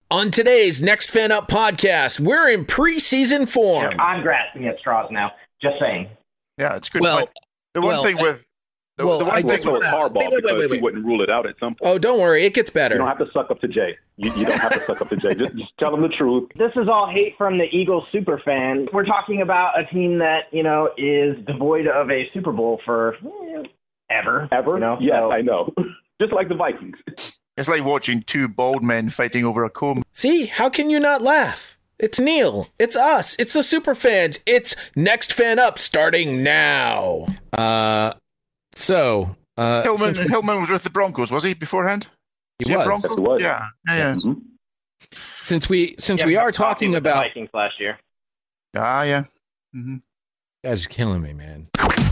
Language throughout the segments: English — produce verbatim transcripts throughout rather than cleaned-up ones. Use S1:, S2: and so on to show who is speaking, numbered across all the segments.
S1: On today's Next Fan Up podcast, we're in preseason form.
S2: I'm grasping at straws now. Just saying.
S3: Yeah, it's good.
S1: Well,
S3: the one
S1: well,
S3: thing with the,
S1: well,
S3: the one
S1: I
S3: thing
S1: just
S3: with
S1: wanna-
S4: Harbaugh
S1: wait, wait, wait,
S4: because
S1: wait, wait.
S4: he wouldn't rule it out at some point.
S1: Oh, don't worry. It gets better.
S4: You don't have to suck up to Jay. You, you don't have to suck up to Jay. Just, just tell him the truth.
S2: This is all hate from the Eagles super fan. We're talking about a team that, you know, is devoid of a Super Bowl for eh, ever.
S4: Ever?
S2: You know?
S4: Yes,
S2: So-
S4: I know. Just like the Vikings.
S3: it's like watching two bald men fighting over a comb.
S1: See, how can you not laugh? It's Neil. It's us. It's the super fans. It's Next Fan Up starting now. Uh, so uh,
S3: Hillman,
S1: since-
S3: Hillman was with the Broncos, was he beforehand?
S1: He
S3: he a
S1: was.
S3: Bronco?
S4: Yes, he was.
S3: Yeah, yeah, yeah.
S4: Mhm.
S1: Since we since
S2: Yeah,
S1: we
S2: but
S1: are
S2: Coffee
S1: talking
S2: with the
S1: about,
S2: Vikings last year.
S3: Ah, yeah. Mm-hmm.
S1: you guys are killing me, man.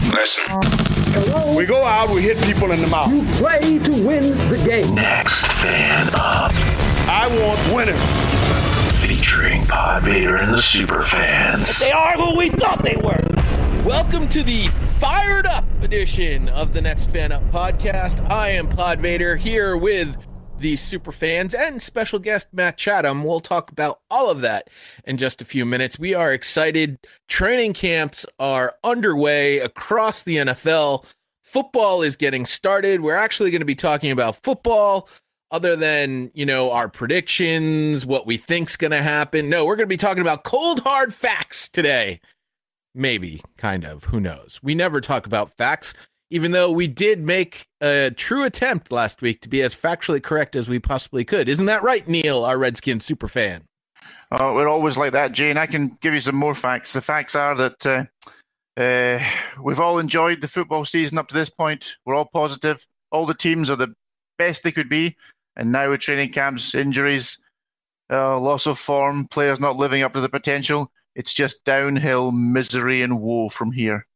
S5: We go out, we hit people in the mouth.
S6: You play to win the game.
S7: Next Fan Up,
S5: I want winners.
S7: featuring Pod Vader and the Super Fans.
S6: They are who we thought they were.
S1: Welcome to the fired up edition of the Next Fan Up podcast. I am Pod Vader here with the super fans and special guest Matt Chatham. We'll talk about all of that in just a few minutes. We are excited. Training camps are underway across the N F L. Football is getting started. We're actually going to be talking about football other than, you know, our predictions, what we think's going to happen. No, we're going to be talking about cold hard facts today. Maybe, kind of. Who knows? We never talk about facts, even though we did make a true attempt last week to be as factually correct as we possibly could. Isn't that right, Neil, our Redskins super fan?
S3: Oh, we're always like that, Jane. I can give you some more facts. The facts are that uh, uh, we've all enjoyed the football season up to this point. We're all positive. All the teams are the best they could be. And now with training camps, injuries, uh, loss of form, players not living up to the potential, it's just downhill misery and woe from here.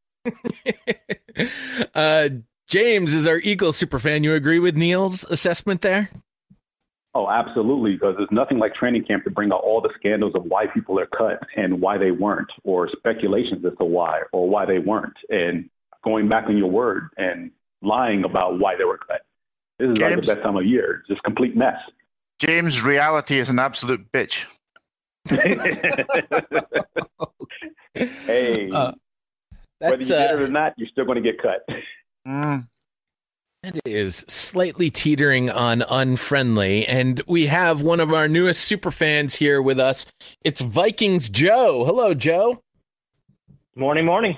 S1: uh, James is our Eagle super fan. You agree with Neil's assessment there?
S4: Oh, absolutely, because there's nothing like training camp to bring out all the scandals of why people are cut and why they weren't, or speculations as to why or why they weren't, and going back on your word and lying about why they were cut. This is
S3: James,
S4: like the best time of year. Just complete mess.
S3: James, reality is an absolute bitch.
S4: Hey,
S1: Uh,
S4: whether you
S1: that's,
S4: get
S1: uh,
S4: it or not, you're still going to get cut.
S3: Mm.
S1: That is slightly teetering on unfriendly. And we have one of our newest super fans here with us. It's Vikings Joe. Hello, Joe.
S2: Morning, morning.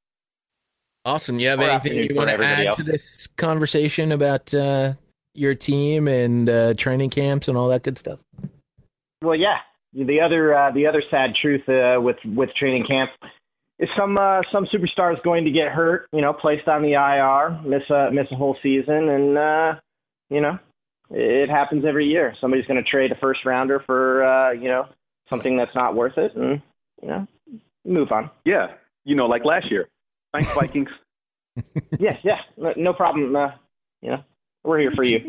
S1: Awesome. You have
S2: Or
S1: anything
S2: afternoon
S1: you
S2: for
S1: want to
S2: everybody
S1: add
S2: else.
S1: to this conversation about uh, your team and uh, training camps and all that good stuff?
S2: Well, yeah. The other uh, the other sad truth uh, with with training camp is some uh, some superstars going to get hurt. You know, placed on the I R, miss a miss a whole season, and uh, you know, it happens every year. Somebody's going to trade a first rounder for uh, you know something that's not worth it, and you know, move on.
S4: Yeah, you know, like last year. Thanks, Vikings.
S2: Yes, yeah, no, no problem. Uh, you know, we're here for you.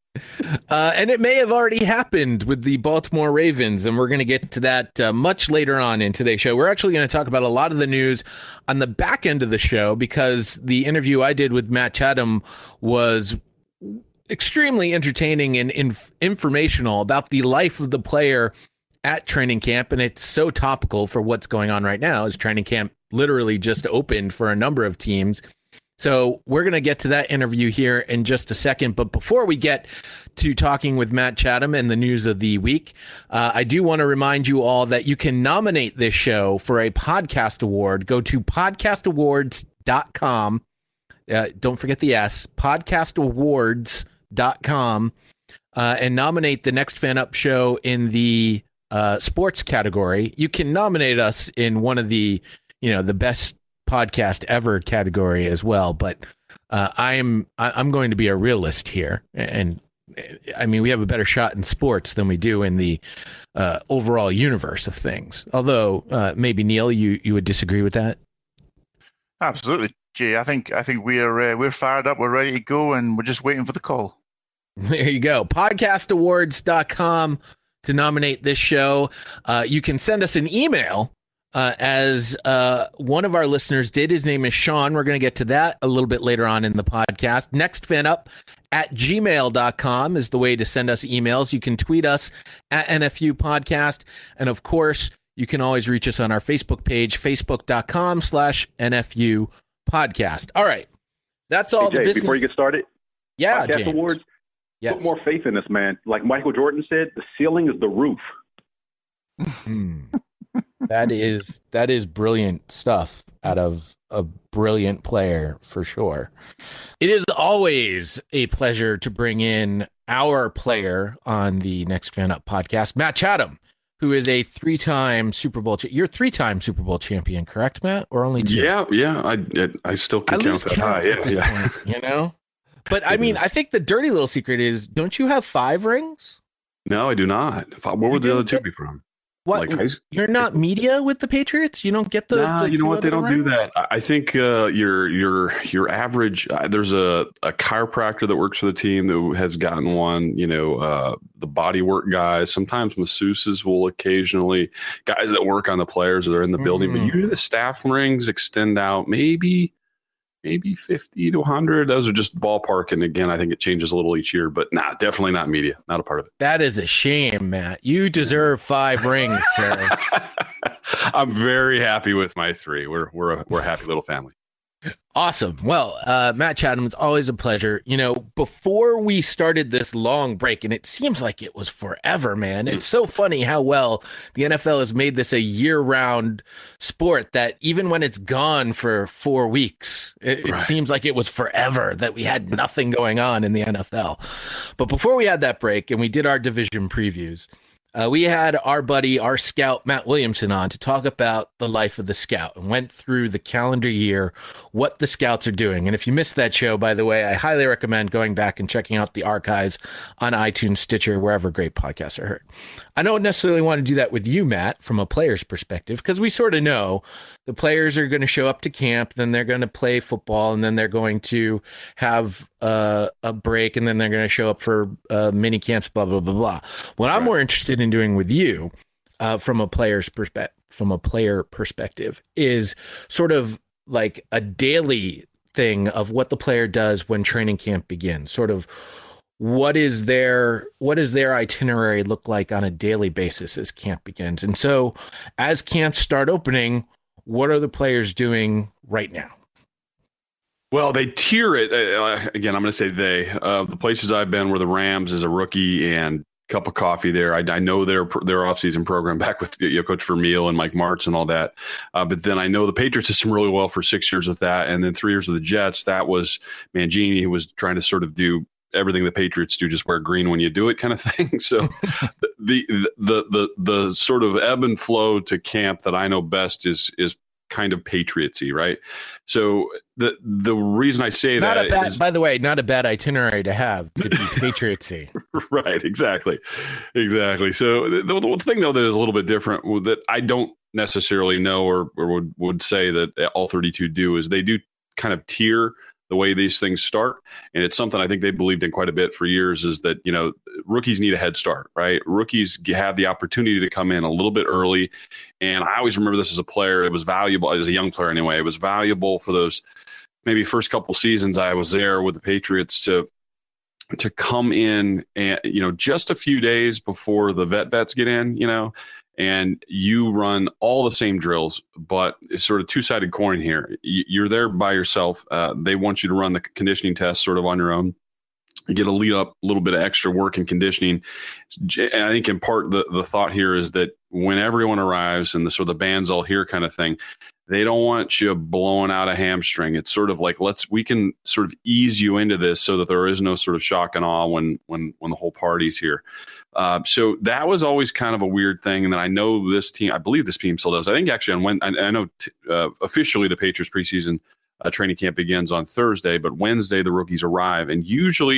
S1: Uh, and it may have already happened with the Baltimore Ravens, and we're going to get to that uh, much later on in today's show. We're actually going to talk about a lot of the news on the back end of the show because the interview I did with Matt Chatham was extremely entertaining and inf- informational about the life of the player at training camp, and it's so topical for what's going on right now as training camp literally just opened for a number of teams. So we're going to get to that interview here in just a second. But before we get to talking with Matt Chatham and the news of the week, uh, I do want to remind you all that you can nominate this show for a podcast award. Go to podcast awards dot com. Uh, don't forget the S, podcast awards dot com, uh, and nominate the Next Fan Up show in the uh, sports category. You can nominate us in one of the, you know, the best podcast ever category as well, but uh, I'm I'm going to be a realist here, and I mean we have a better shot in sports than we do in the uh, overall universe of things. Although uh, maybe Neil, you you would disagree with that.
S3: Absolutely, Jay. I think I think we're uh, we're fired up. We're ready to go, and we're just waiting for the call.
S1: There you go. podcast awards dot com to nominate this show. Uh, you can send us an email. Uh, as uh, one of our listeners did. His name is Sean. We're going to get to that a little bit later on in the podcast. Next fan up at gmail dot com is the way to send us emails. You can tweet us at N F U Podcast. And of course, you can always reach us on our Facebook page, facebook dot com slash N F U Podcast. All right. That's all
S4: hey,
S1: the
S4: Jay,
S1: business.
S4: Before you get started,
S1: yeah,
S4: Podcast
S1: James.
S4: Awards,
S1: Yes.
S4: put more faith in this, man. Like Michael Jordan said, the ceiling is the roof.
S1: Hmm. That is that is brilliant stuff out of a brilliant player for sure. It is always a pleasure to bring in our player on the Next Fan Up podcast, Matt Chatham, who is a three-time Super Bowl. Cha- You're a three-time Super Bowl champion, correct, Matt, or only two?
S8: Yeah, yeah. I I still can
S1: I
S8: count
S1: lose
S8: that
S1: count
S8: high.
S1: at
S8: Yeah,
S1: this
S8: yeah.
S1: point, you know. But I mean, I think the dirty little secret is, don't you have five rings?
S8: No, I do not. If I- Where would
S1: You
S8: the other
S1: didn't
S8: two
S1: get-
S8: be from?
S1: What?
S8: Like, I-
S1: You're not media with the Patriots? You don't get the,
S8: Nah,
S1: the
S8: you know
S1: two
S8: what? They
S1: other
S8: don't do
S1: rings?
S8: that. I I think uh, your your your average. Uh, there's a, a chiropractor that works for the team that has gotten one. You know, uh, the body work guys. Sometimes masseuses will occasionally. Guys that work on the players that are in the building. But
S1: Mm.
S8: usually the staff rings extend out maybe maybe fifty to one hundred. Those are just ballpark. And again, I think it changes a little each year. But nah, definitely not media. Not a part of it.
S1: That is a shame, Matt. You deserve five rings, sir.
S8: I'm very happy with my three. We're we're a, we're a happy little family.
S1: Awesome. Well, uh, Matt Chatham, it's always a pleasure. You know, before we started this long break, and it seems like it was forever, man. It's so funny how well the N F L has made this a year-round sport that even when it's gone for four weeks, it, it
S8: Right.
S1: seems like it was forever that we had nothing going on in the N F L. But before we had that break and we did our division previews, Uh, we had our buddy, our scout, Matt Williamson, on to talk about the life of the scout and went through the calendar year, what the scouts are doing. And if you missed that show, by the way, I highly recommend going back and checking out the archives on iTunes, Stitcher, wherever great podcasts are heard. I don't necessarily want to do that with you, Matt, from a player's perspective, because we sort of know the players are going to show up to camp, then they're going to play football, and then they're going to have uh, a break, and then they're going to show up for uh, mini camps, blah, blah, blah, blah. What I'm
S8: Right.
S1: more interested in doing with you uh, from a player's perspective, from a player perspective, is sort of like a daily thing of what the player does when training camp begins. Sort of what is their what does their itinerary look like on a daily basis as camp begins? And so, as camps start opening, what are the players doing right now?
S8: Well, they tier it. Uh, again, I'm going to say they. Uh, the places I've been were the Rams as a rookie and cup of coffee there. I, I know their their offseason program back with you know, Coach Vermeil and Mike Martz and all that. Uh, but then I know the Patriot system really well for six years with that. And then three years with the Jets, that was Mangini, who was trying to sort of do everything the Patriots do, just wear green when you do it kind of thing. So the, the, the, the, the sort of ebb and flow to camp that I know best is, is kind of Patriotsy, right? So the the reason I say
S1: Not
S8: that
S1: a bad,
S8: is,
S1: by the way, not a bad itinerary to have to be Patriotsy.
S8: right, exactly, exactly. So the, the, the thing though that is a little bit different that I don't necessarily know or, or would would say that all thirty-two do is they do kind of tier the way these things start. And it's something I think they believed in quite a bit for years is that, you know, rookies need a head start, right? Rookies have the opportunity to come in a little bit early. And I always remember this as a player. It was valuable as a young player anyway. It was valuable for those maybe first couple seasons I was there with the Patriots to to come in and, you know, just a few days before the vet vets get in, you know, and you run all the same drills, but it's sort of two-sided coin here. You're there by yourself. Uh, they want you to run the conditioning test sort of on your own. You get a lead up a little bit of extra work and conditioning. And I think in part the, the thought here is that when everyone arrives and the sort of the band's all here kind of thing, they don't want you blowing out a hamstring. It's sort of like, let's, we can sort of ease you into this so that there is no sort of shock and awe when, when, when the whole party's here. Uh, so that was always kind of a weird thing. And then I know this team, I believe this team still does. I think actually on when I, I know t- uh, officially the Patriots preseason uh, training camp begins on Thursday, but Wednesday the rookies arrive. And usually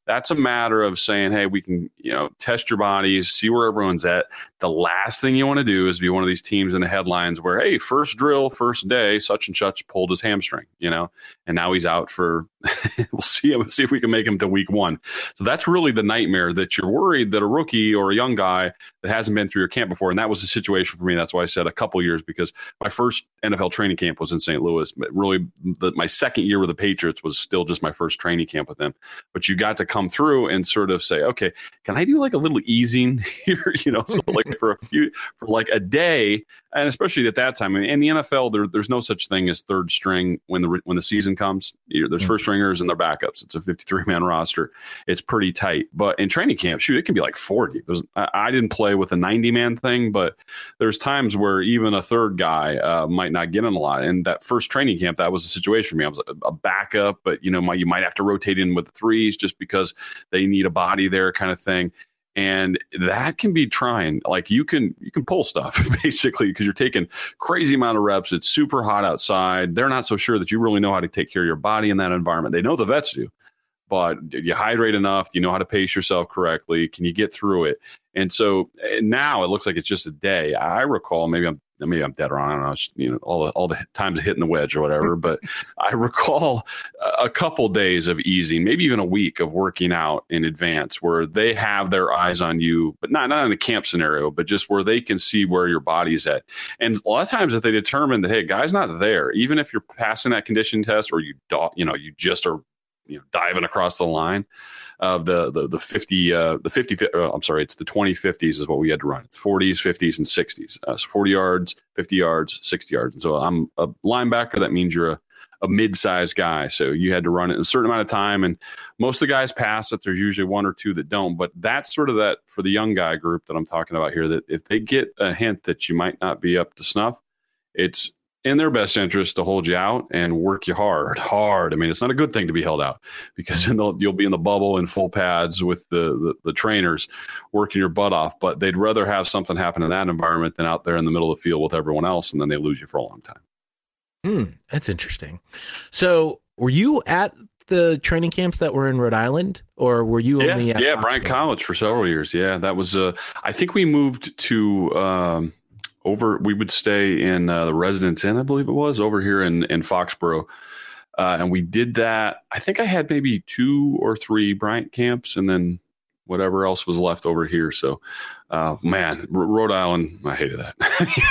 S8: That's a matter of saying, hey, we can, you know, test your bodies, see where everyone's at. The last thing you want to do is be one of these teams in the headlines where, hey, first drill, first day, such and such pulled his hamstring, you know, and now he's out for, we'll see, we'll see if we can make him to week one. So that's really the nightmare, that you're worried that a rookie or a young guy that hasn't been through your camp before. And that was the situation for me. That's why I said a couple years, because my first N F L training camp was in Saint Louis. But really, the, my second year with the Patriots was still just my first training camp with them. But you got to come through and sort of say, okay, can I do like a little easing here? You know, so like for a few, for like a day, and especially at that time, in the N F L, there, there's no such thing as third string when the when the season comes. There's first stringers and their backups. It's a fifty-three man roster. It's pretty tight. But in training camp, shoot, it can be like forty. There's, I, I didn't play with a ninety man thing, but there's times where even a third guy uh, might not get in a lot. And that first training camp, that was the situation for me. I was a, a backup, but you know, my, you might have to rotate in with threes just because they need a body there, kind of thing. And that can be trying. Like you can you can pull stuff basically because you're taking crazy amount of reps. It's super hot outside. They're not so sure that you really know how to take care of your body in that environment. They know the vets do, but do you hydrate enough? Do you know how to pace yourself correctly? Can you get through it? And so and now it looks like it's just a day. I recall, maybe I'm maybe I'm dead wrong. I don't know, you know, all the all the times hitting the wedge or whatever. But I recall a couple days of easing, maybe even a week of working out in advance, where they have their eyes on you, but not not in a camp scenario, but just where they can see where your body's at. And a lot of times, if they determine that, hey, guy's not there, even if you're passing that condition test, or you do, you know, you just are, you know, diving across the line of the the the fifty uh, the fifty uh, I'm sorry, it's the twenty fifties is what we had to run. It's forties, fifties, and sixties. Uh, so forty yards, fifty yards, sixty yards. And so I'm a linebacker. That means you're a, a mid-sized guy. So you had to run it in a certain amount of time, and most of the guys pass it. There's usually one or two that don't. But that's sort of that for the young guy group that I'm talking about here. That if they get a hint that you might not be up to snuff, it's in their best interest to hold you out and work you hard, hard. I mean, it's not a good thing to be held out, because then you'll be in the bubble in full pads with the, the the trainers working your butt off. But they'd rather have something happen in that environment than out there in the middle of the field with everyone else, and then they lose you for a long time.
S1: Hmm, that's interesting. So were you at the training camps that were in Rhode Island, or were you
S8: yeah,
S1: only at
S8: Yeah, Bryant College for several years. Yeah, that was, uh, I think we moved to um, – over, we would stay in uh, the Residence Inn, I believe it was, over here in, in Foxborough. Uh, and we did that. I think I had maybe two or three Bryant camps, and then whatever else was left over here. So, uh, man, R- Rhode Island, I hated that.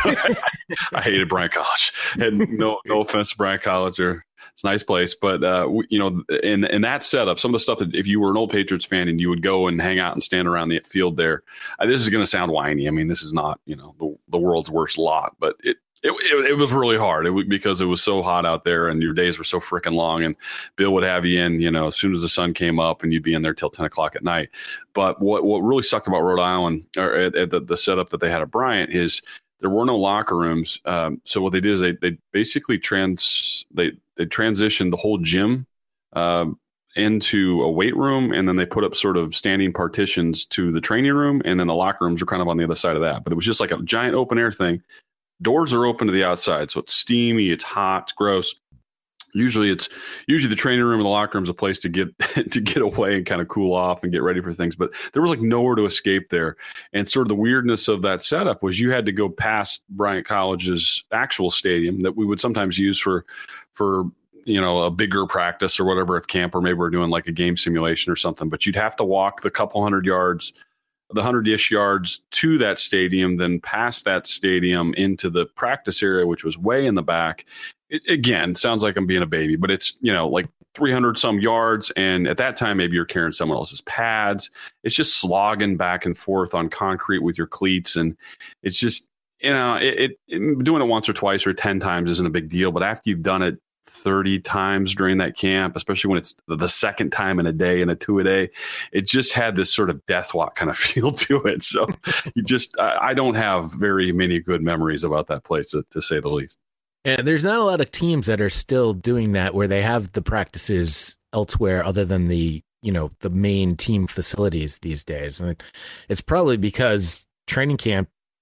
S8: I hated Bryant College. And no, no offense to Bryant College, or it's a nice place, but uh, we, you know, in in that setup, some of the stuff that if you were an old Patriots fan and you would go and hang out and stand around the field there, uh, this is going to sound whiny. I mean, this is not, you know, the, the world's worst lot, but it. It, it, it was really hard it was, because it was so hot out there and your days were so freaking long, and Bill would have you in, you know, as soon as the sun came up, and you'd be in there till ten o'clock at night. But what, what really sucked about Rhode Island, or at, at the, the setup that they had at Bryant, is there were no locker rooms. Um, so what they did is they, they basically trans, they, they transitioned the whole gym um, into a weight room, and then they put up sort of standing partitions to the training room, and then the locker rooms are kind of on the other side of that. But it was just like a giant open air thing. Doors are open to the outside, so it's steamy, it's hot, it's gross. Usually, it's usually the training room and the locker room is a place to get to get away and kind of cool off and get ready for things. But there was like nowhere to escape there, and sort of the weirdness of that setup was you had to go past Bryant College's actual stadium that we would sometimes use for for you know a bigger practice or whatever at camp, or maybe we're doing like a game simulation or something. But you'd have to walk the couple hundred yards. the hundred-ish yards to that stadium, then past that stadium into the practice area, which was way in the back. It, again, sounds like I'm being a baby, but it's, you know, like three hundred some yards. And at that time, maybe you're carrying someone else's pads. It's just slogging back and forth on concrete with your cleats. And it's just, you know, it, it, it doing it once or twice or ten times isn't a big deal. But after you've done it thirty times during that camp, especially when it's the second time in a day and a two a day, it just had this sort of death walk kind of feel to it. So you just, I, I don't have very many good memories about that place, to, to say the least.
S1: And there's not a lot of teams that are still doing that, where they have the practices elsewhere other than the, you know, the main team facilities these days. And it's probably because training camp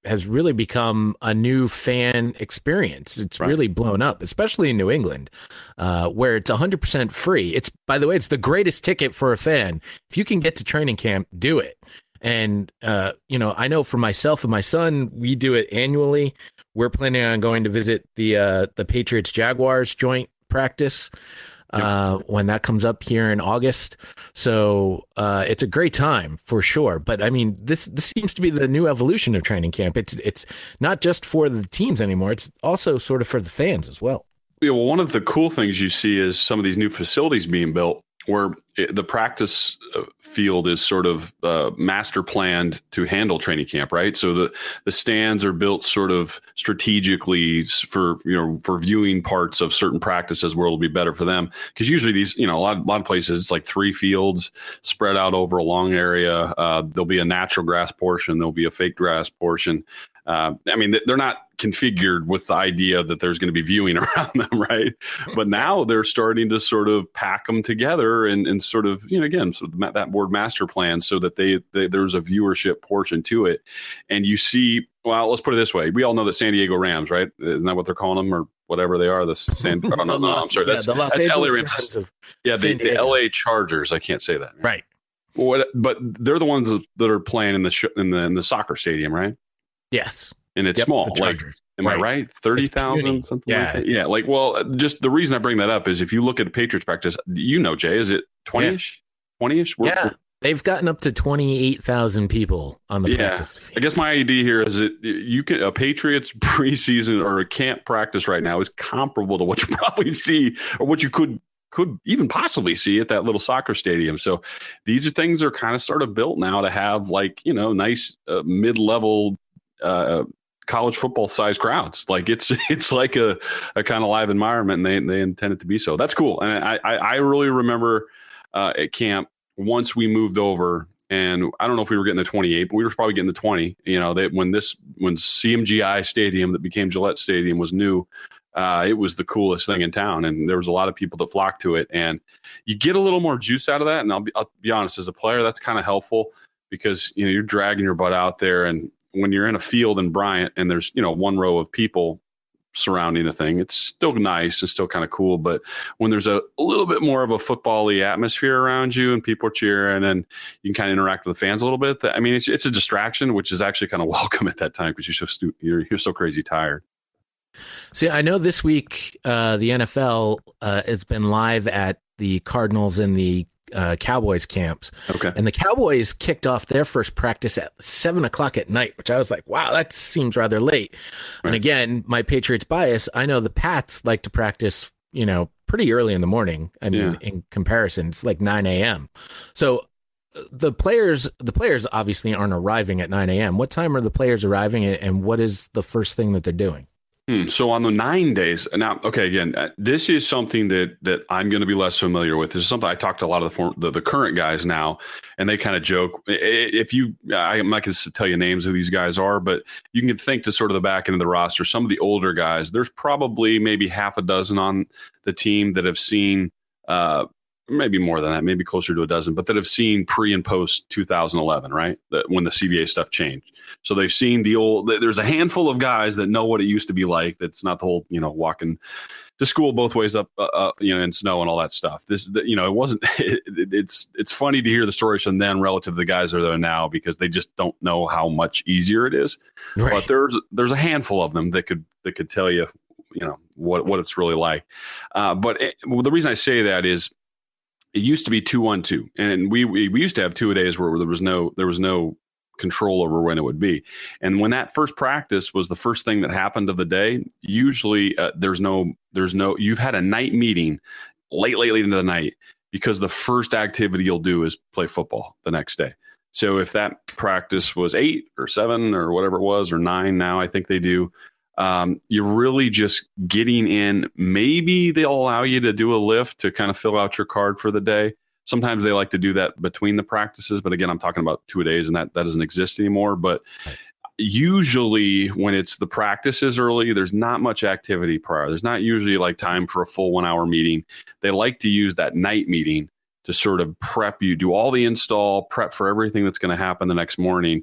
S1: has really become a new fan experience. It's right. really blown up, especially in New England, uh, where it's one hundred percent free. It's, by the way, it's the greatest ticket for a fan. If you can get to training camp, do it. And, uh, you know, I know for myself and my son, we do it annually. We're planning on going to visit the uh, the Patriots Jaguars joint practice uh, yep. when that comes up here in August. So uh, it's a great time for sure. But I mean, this this seems to be the new evolution of training camp. It's it's not just for the teams anymore. It's also sort of for the fans as well.
S8: Yeah, well, one of the cool things you see is some of these new facilities being built where it, the practice field is sort of uh, master planned to handle training camp, right? So the, the stands are built sort of strategically for, you know, for viewing parts of certain practices where it'll be better for them. Because usually these, you know, a lot, a lot of places, it's like three fields spread out over a long area. Uh, there'll be a natural grass portion. There'll be a fake grass portion. Uh, I mean, they're not configured with the idea that there's going to be viewing around them, right? But now they're starting to sort of pack them together and, and sort of, you know, again, sort of that board master plan so that they, they there's a viewership portion to it. And you see, well, let's put it this way. We all know the San Diego Rams, right? Isn't that what they're calling them or whatever they are? The San, oh, no, no, I'm sorry. That's, yeah, that's L A Rams. Yeah, the, the L A Chargers. I can't say that.
S1: Right.
S8: What, but they're the ones that are playing in the, sh- in the, in the soccer stadium, right?
S1: Yes.
S8: And it's
S1: yep,
S8: small. Like, am right. I right? thirty thousand, something
S1: yeah.
S8: like that? Yeah. Like, well, just the reason I bring that up is if you look at Patriots practice, you know, Jay, is it twenty-ish? twenty-ish?
S1: Yeah. They've gotten up to twenty-eight thousand people on the
S8: yeah.
S1: practice field.
S8: I guess my idea here is that you can, a Patriots preseason or a camp practice right now is comparable to what you probably see or what you could could even possibly see at that little soccer stadium. So these are things that are kind of sort of built now to have like, you know, nice uh, mid-level uh, college football size crowds. Like it's, it's like a, a kind of live environment and they, they intend it to be so. That's cool. And I, I, I really remember uh, at camp once we moved over and I don't know if we were getting the twenty-eight, but we were probably getting the twenty, you know, they, when this, when C M G I Stadium that became Gillette Stadium was new, uh, it was the coolest thing in town. And there was a lot of people that flocked to it and you get a little more juice out of that. And I'll be, I'll be honest, as a player, that's kind of helpful because, you know, you're dragging your butt out there and when you're in a field in Bryant and there's, you know, one row of people surrounding the thing, it's still nice. It's still kind of cool. But when there's a, a little bit more of a football-y atmosphere around you and people are cheering and you can kind of interact with the fans a little bit, that, I mean, it's, it's a distraction, which is actually kind of welcome at that time because you're so stu- you're, you're so crazy tired.
S1: See, I know this week uh, the N F L uh, has been live at the Cardinals and the Uh, Cowboys camps.
S8: Okay.
S1: And the Cowboys kicked off their first practice at seven o'clock at night, which I was like, wow, that seems rather late. Right. And again, my Patriots bias, I know the Pats like to practice, you know, pretty early in the morning. I mean, yeah. in comparison, it's like nine a.m. So the players, the players obviously aren't arriving at nine a.m. What time are the players arriving and what is the first thing that they're doing?
S8: Hmm. So on the nine days now, okay, again, uh, this is something that that I'm going to be less familiar with. This is something I talk to a lot of the form, the, the current guys now, and they kind of joke. If you, I'm not going to tell you names who these guys are, but you can think to sort of the back end of the roster. Some of the older guys, there's probably maybe half a dozen on the team that have seen, uh, maybe more than that, maybe closer to a dozen, but that have seen pre and post two thousand eleven, right? That when the C B A stuff changed. So they've seen the old, there's a handful of guys that know what it used to be like. That's not the whole, you know, walking to school both ways up, uh, uh, you know, in snow and all that stuff. This, the, you know, it wasn't, it, it, it's, it's funny to hear the stories from then relative to the guys that are there now because they just don't know how much easier it is. Right. But there's, there's a handful of them that could, that could tell you, you know, what, what it's really like. Uh, but it, well, the reason I say that is, it used to be two one two, and we, we we used to have two a days where there was no there was no control over when it would be. And when that first practice was the first thing that happened of the day, usually uh, there's no there's no you've had a night meeting late late late into the night because the first activity you'll do is play football the next day. So if that practice was eight or seven or whatever it was or nine now, I think they do. Um, you're really just getting in. Maybe they'll allow you to do a lift to kind of fill out your card for the day. Sometimes they like to do that between the practices. But again, I'm talking about two a days and that, that doesn't exist anymore. But usually when it's the practices early, there's not much activity prior. There's not usually like time for a full one hour meeting. They like to use that night meeting to sort of prep you, do all the install, prep for everything that's going to happen the next morning.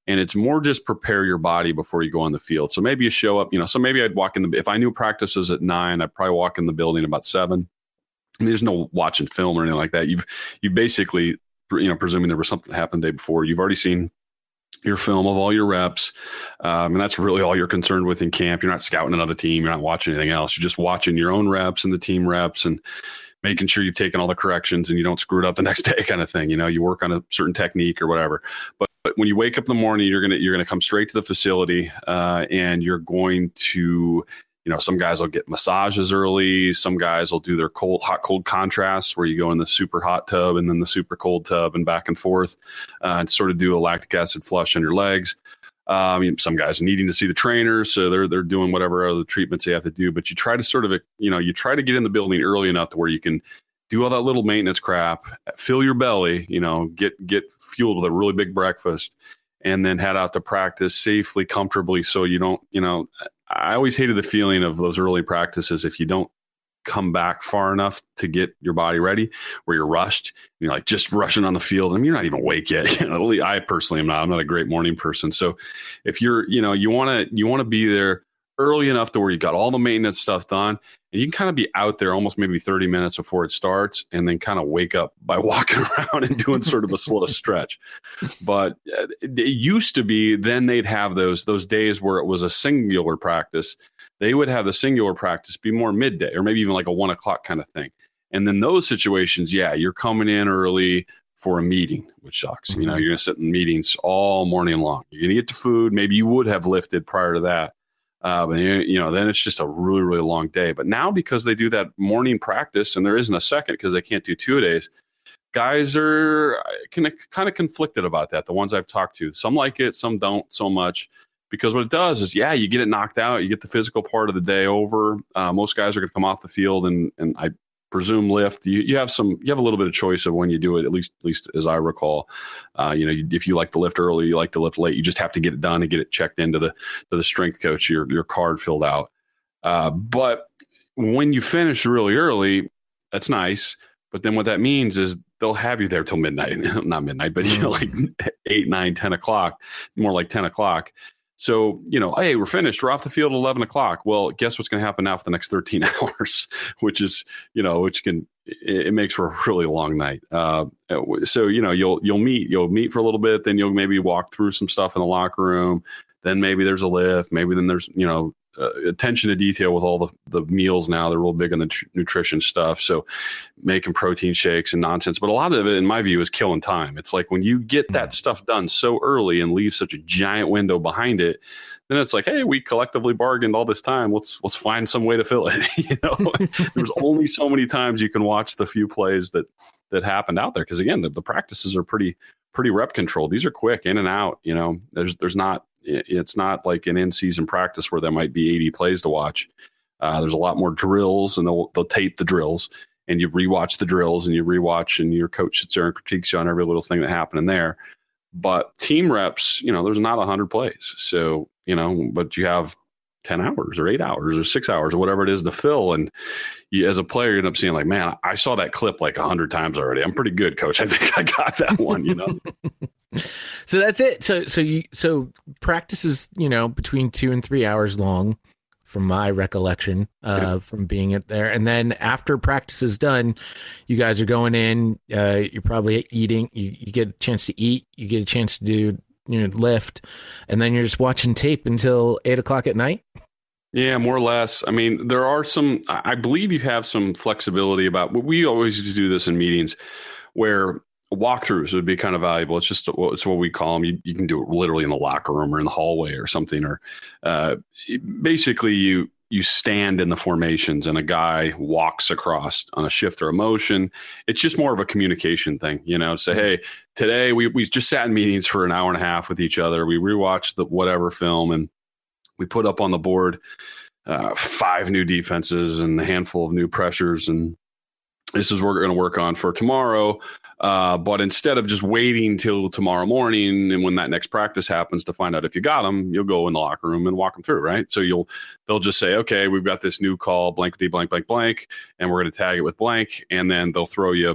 S8: And it's more just prepare your body before you go on the field. So maybe you show up, you know, so maybe I'd walk in the, if I knew practice was at nine, I'd probably walk in the building about seven. I mean, there's no watching film or anything like that. You've, you basically, you know, presuming there was something that happened the day before, you've already seen your film of all your reps. Um, and that's really all you're concerned with in camp. You're not scouting another team. You're not watching anything else. You're just watching your own reps and the team reps and making sure you've taken all the corrections and you don't screw it up the next day kind of thing. You know, you work on a certain technique or whatever. But, but when you wake up in the morning, you're going to, you're going to come straight to the facility uh, and you're going to, you know, some guys will get massages early. Some guys will do their cold, hot, cold contrasts where you go in the super hot tub and then the super cold tub and back and forth uh, and sort of do a lactic acid flush on your legs. Um, some guys are needing to see the trainers, so they're they're doing whatever other treatments they have to do. But you try to sort of, you know, you try to get in the building early enough to where you can do all that little maintenance crap, fill your belly, you know, get get fueled with a really big breakfast, and then head out to practice safely, comfortably, so you don't, you know. I always hated the feeling of those early practices if you don't come back far enough to get your body ready, where you're rushed, you're like just rushing on the field. I mean, you're not even awake yet. You know, I personally am not. I'm not a great morning person. So if you're, you know, you want to, you want to be there early enough to where you got all the maintenance stuff done, and you can kind of be out there almost maybe thirty minutes before it starts, and then kind of wake up by walking around and doing sort of a slow stretch. But it used to be, then they'd have those those days where it was a singular practice. They would have the singular practice be more midday or maybe even like a one o'clock kind of thing. And then those situations, yeah, you're coming in early for a meeting, which sucks. Mm-hmm. You know, you're going to sit in meetings all morning long. You're going to get to food. Maybe you would have lifted prior to that. Uh, but, you know, then it's just a really, really long day. But now because they do that morning practice and there isn't a second because they can't do two-a-days, guys are can, kind of conflicted about that, the ones I've talked to. Some like it, some don't so much. Because what it does is, yeah, you get it knocked out. You get the physical part of the day over. Uh, most guys are going to come off the field and, and I presume lift. You, you have some, you have a little bit of choice of when you do it, at least, at least as I recall. Uh, you know, you, if you like to lift early, you like to lift late. You just have to get it done and get it checked into the to the strength coach. Your your card filled out. Uh, but when you finish really early, that's nice. But then what that means is they'll have you there till midnight, not midnight, but you know, like eight, nine, ten o'clock, more like ten o'clock. So, you know, hey, we're finished. We're off the field at eleven o'clock. Well, guess what's going to happen now for the next thirteen hours, which is, you know, which can, it, it makes for a really long night. Uh, so, you know, you'll, you'll meet, you'll meet for a little bit, then you'll maybe walk through some stuff in the locker room. Then maybe there's a lift. Maybe then there's, you know, uh, attention to detail with all the, the meals now. They're real big on the tr- nutrition stuff. So making protein shakes and nonsense. But a lot of it, in my view, is killing time. It's like when you get that stuff done so early and leave such a giant window behind it, then it's like, hey, we collectively bargained all this time. Let's let's find some way to fill it. You know, there's only so many times you can watch the few plays that that happened out there. Because again, the, the practices are pretty pretty rep controlled. These are quick in and out. You know, there's there's not it's not like an in-season practice where there might be eighty plays to watch. Uh, there's a lot more drills, and they'll they'll tape the drills, and you rewatch the drills, and you rewatch, and your coach sits there and critiques you on every little thing that happened in there. But team reps, you know, there's not one hundred plays, so you know, but you have ten hours or eight hours or six hours or whatever it is to fill, and you, as a player, you end up seeing like, man, I saw that clip like a hundred times already. I'm pretty good, coach. I think I got that one. You know.
S1: So that's it. So so you so practice is, you know, between two and three hours long, from my recollection, uh, yeah. from being it there. And then after practice is done, you guys are going in. Uh, you're probably eating. You, you get a chance to eat. You get a chance to do, you know, lift, and then you're just watching tape until eight o'clock at night.
S8: Yeah, more or less. I mean, there are some. I believe you have some flexibility about. We always do this in meetings where walkthroughs would be kind of valuable. It's just it's what we call them. You, you can do it literally in the locker room or in the hallway or something. Or uh, basically, you you stand in the formations and a guy walks across on a shift or a motion. It's just more of a communication thing, you know. Say, hey, today we we just sat in meetings for an hour and a half with each other. We rewatched the whatever film and we put up on the board uh, five new defenses and a handful of new pressures and. This is what we're going to work on for tomorrow. Uh, but instead of just waiting till tomorrow morning and when that next practice happens to find out if you got them, you'll go in the locker room and walk them through, right? So you'll they'll just say, okay, we've got this new call, blankety blank, blank, blank, and we're going to tag it with blank. And then they'll throw you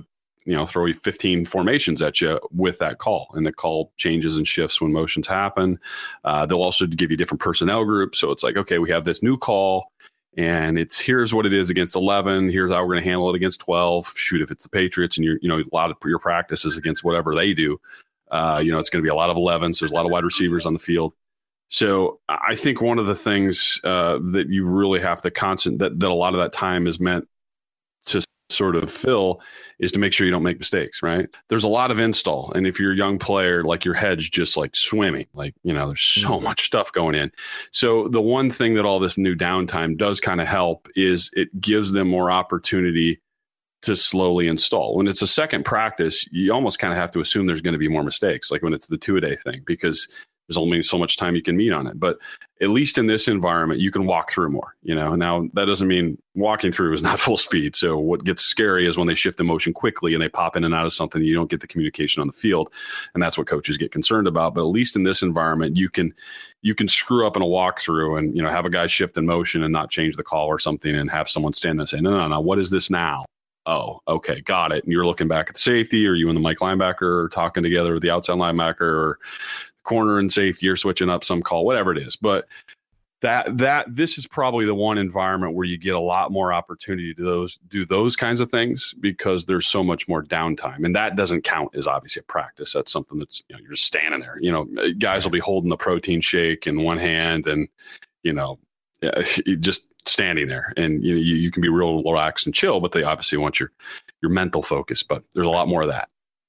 S8: you know, throw fifteen formations at you with that call, and the call changes and shifts when motions happen. Uh, they'll also give you different personnel groups. So it's like, okay, we have this new call, and it's here's what it is against eleven. Here's how we're going to handle it against twelve. Shoot, if it's the Patriots and you're, you know, a lot of your practices against whatever they do, uh, you know, it's going to be a lot of elevens. There's a lot of wide receivers on the field. So I think one of the things uh, that you really have to constant that, that a lot of that time is meant to sort of fill is to make sure you don't make mistakes, right? There's a lot of install. And if you're a young player, like your head's just like swimming, like, you know, there's so much stuff going in. So the one thing that all this new downtime does kind of help is it gives them more opportunity to slowly install. When it's a second practice, you almost kind of have to assume there's going to be more mistakes, like when it's the two a day thing, because there's only so much time you can meet on it. But at least in this environment, you can walk through more, you know. Now, that doesn't mean walking through is not full speed. So what gets scary is when they shift the motion quickly and they pop in and out of something, you don't get the communication on the field. And that's what coaches get concerned about. But at least in this environment, you can you can screw up in a walkthrough and, you know, have a guy shift in motion and not change the call or something, and have someone stand there and say, no, no, no, what is this now? Oh, okay, got it. And you're looking back at the safety, or you and the Mike linebacker are talking together with the outside linebacker, or corner and safety, you're switching up some call, whatever it is. But that that this is probably the one environment where you get a lot more opportunity to those do those kinds of things, because there's so much more downtime. And that doesn't count as obviously a practice. That's something that's, you know, you're just standing there. You know, guys will be holding the protein shake in one hand and, you know, just standing there, and you know, you, you can be real relaxed and chill, but they obviously want your your mental focus. But there's a lot more of that.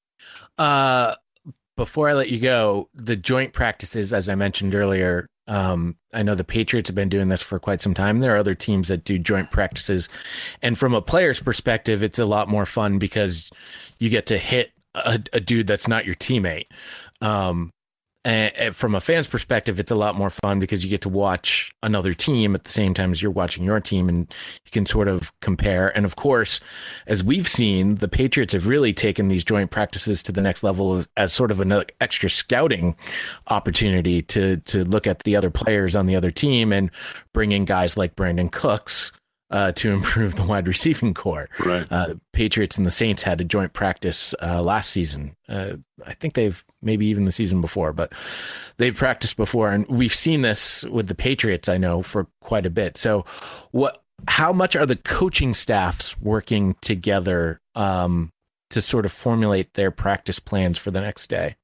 S1: Uh Before I let you go, the joint practices, as I mentioned earlier, um, I know the Patriots have been doing this for quite some time. There are other teams that do joint practices. And from a player's perspective, it's a lot more fun because you get to hit a, a dude that's not your teammate. Um, and, and from a fan's perspective, it's a lot more fun because you get to watch another team at the same time as you're watching your team, and you can sort of compare. And of course, as we've seen, the Patriots have really taken these joint practices to the next level as, as sort of an extra scouting opportunity to to look at the other players on the other team and bring in guys like Brandon Cooks uh, to improve the wide receiving core.
S8: Right.
S1: Uh, Patriots and the Saints had a joint practice uh, last season. Uh, I think they've maybe even the season before, but they've practiced before. And we've seen this with the Patriots, I know, for quite a bit. So what, how much are the coaching staffs working together um, to sort of formulate their practice plans for the next day?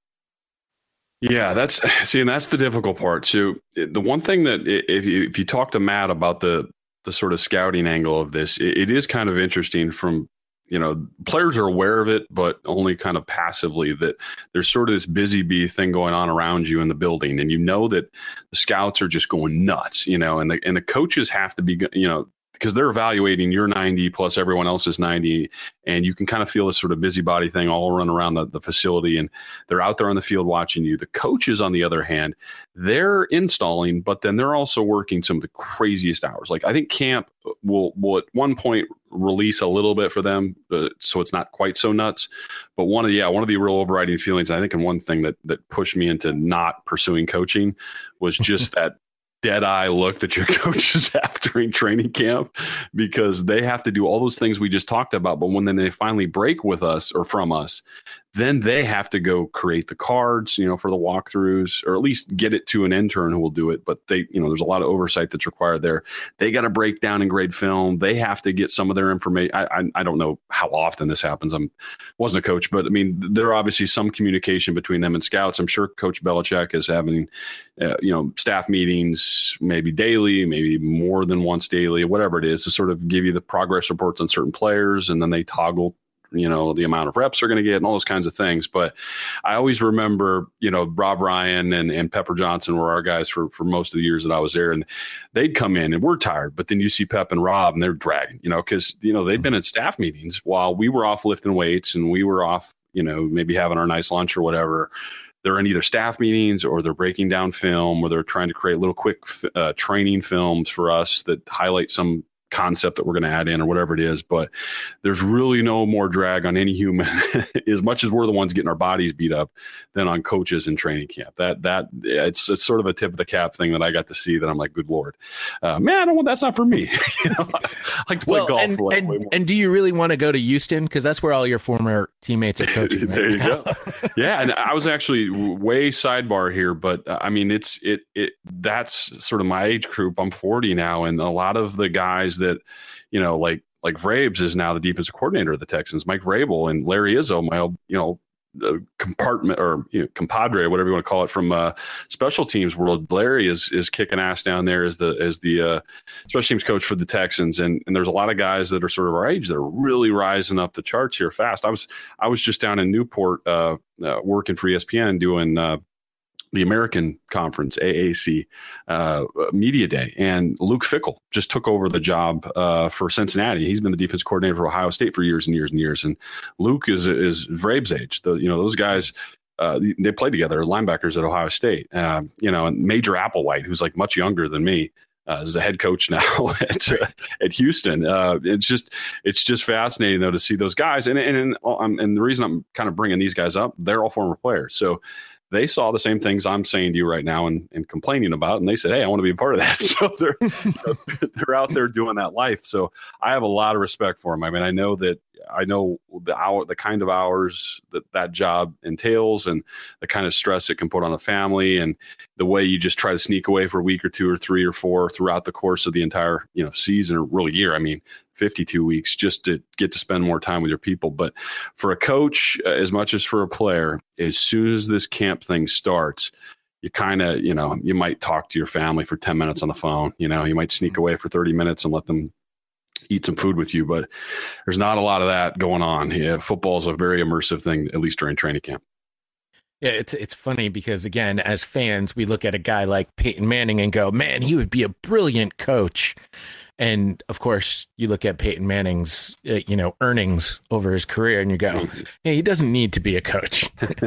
S8: Yeah, that's see, and that's the difficult part. So the one thing that if you, if you talk to Matt about the the sort of scouting angle of this, it, it is kind of interesting from, you know, players are aware of it, but only kind of passively, that there's sort of this busy bee thing going on around you in the building. And you know that the scouts are just going nuts, you know, and the, and the coaches have to be, you know, because they're evaluating your ninety plus everyone else's ninety. And you can kind of feel this sort of busybody thing all run around the, the facility, and they're out there on the field watching you. The coaches, on the other hand, they're installing, but then they're also working some of the craziest hours. Like I think camp will, will at one point release a little bit for them, uh, so it's not quite so nuts. But one of, yeah, one of the real overriding feelings, I think, and one thing that, that pushed me into not pursuing coaching was just that dead eye look that your coaches have during training camp, because they have to do all those things we just talked about. But when then they finally break with us or from us, then they have to go create the cards, you know, for the walkthroughs, or at least get it to an intern who will do it. But they, you know, there's a lot of oversight that's required there. They got to break down and grade film. They have to get some of their information. I, I, I don't know how often this happens. I'm wasn't a coach, but I mean, there are obviously some communication between them and scouts. I'm sure Coach Belichick is having, uh, you know, staff meetings, maybe daily, maybe more than once daily, whatever it is, to sort of give you the progress reports on certain players, and then they toggle, you know, the amount of reps they're going to get and all those kinds of things. But I always remember, you know, Rob Ryan and, and Pepper Johnson were our guys for, for most of the years that I was there, and they'd come in and we're tired, but then you see Pep and Rob and they're dragging, you know, cause you know, they've been in staff meetings while we were off lifting weights and we were off, you know, maybe having our nice lunch or whatever. They're in either staff meetings or they're breaking down film, or they're trying to create little quick uh, training films for us that highlight some concept that we're going to add in or whatever it is. But there's really no more drag on any human, as much as we're the ones getting our bodies beat up, than on coaches in training camp. That that it's, it's sort of a tip of the cap thing that I got to see that I'm like, good Lord, uh, man, I don't want, that's not for me. You know, I like to play
S1: well,
S8: golf.
S1: And,
S8: for
S1: and, and do you really want to go to Houston? Because that's where all your former teammates are coaching. Right?
S8: There you go. Yeah, and I was actually way sidebar here, but uh, I mean, it's it it that's sort of my age group. I'm forty now, and a lot of the guys that, you know, like like Vrabes is now the defensive coordinator of the Texans. Mike Vrabel and Larry Izzo, my old, you know, uh, compartment or you know, compadre, whatever you want to call it, from uh, special teams world. Larry is is kicking ass down there as the as the uh, special teams coach for the Texans, and and there's a lot of guys that are sort of our age that are really rising up the charts here fast. I was I was just down in Newport uh, uh, working for E S P N doing uh, the American Conference, A A C, uh, Media Day. And Luke Fickell just took over the job uh, for Cincinnati. He's been the defense coordinator for Ohio State for years and years and years. And Luke is is Vrabes' age. The, you know, those guys, uh, they played together, linebackers at Ohio State. Um, you know, and Major Applewhite, who's like much younger than me, Uh, is the head coach now at uh, at Houston. Uh, it's just it's just fascinating though to see those guys, and and and, um, and the reason I'm kind of bringing these guys up, they're all former players, so they saw the same things I'm saying to you right now and, and complaining about, and they said, "Hey, I want to be a part of that." So they're you know, they're out there doing that life. So I have a lot of respect for them. I mean, I know that I know the hour, the kind of hours that that job entails, and the kind of stress it can put on a family, and the way you just try to sneak away for a week or two or three or four throughout the course of the entire you know season or really year. I mean, fifty-two weeks just to get to spend more time with your people. But for a coach, uh, as much as for a player, as soon as this camp thing starts, you kind of, you know, you might talk to your family for ten minutes on the phone. You know, you might sneak away for thirty minutes and let them eat some food with you, but there's not a lot of that going on. Yeah, football is a very immersive thing, at least during training camp.
S1: Yeah, it's it's funny because, again, as fans, we look at a guy like Peyton Manning and go, man, he would be a brilliant coach. And, of course, you look at Peyton Manning's, uh, you know, earnings over his career and you go, hey, he doesn't need to be a coach.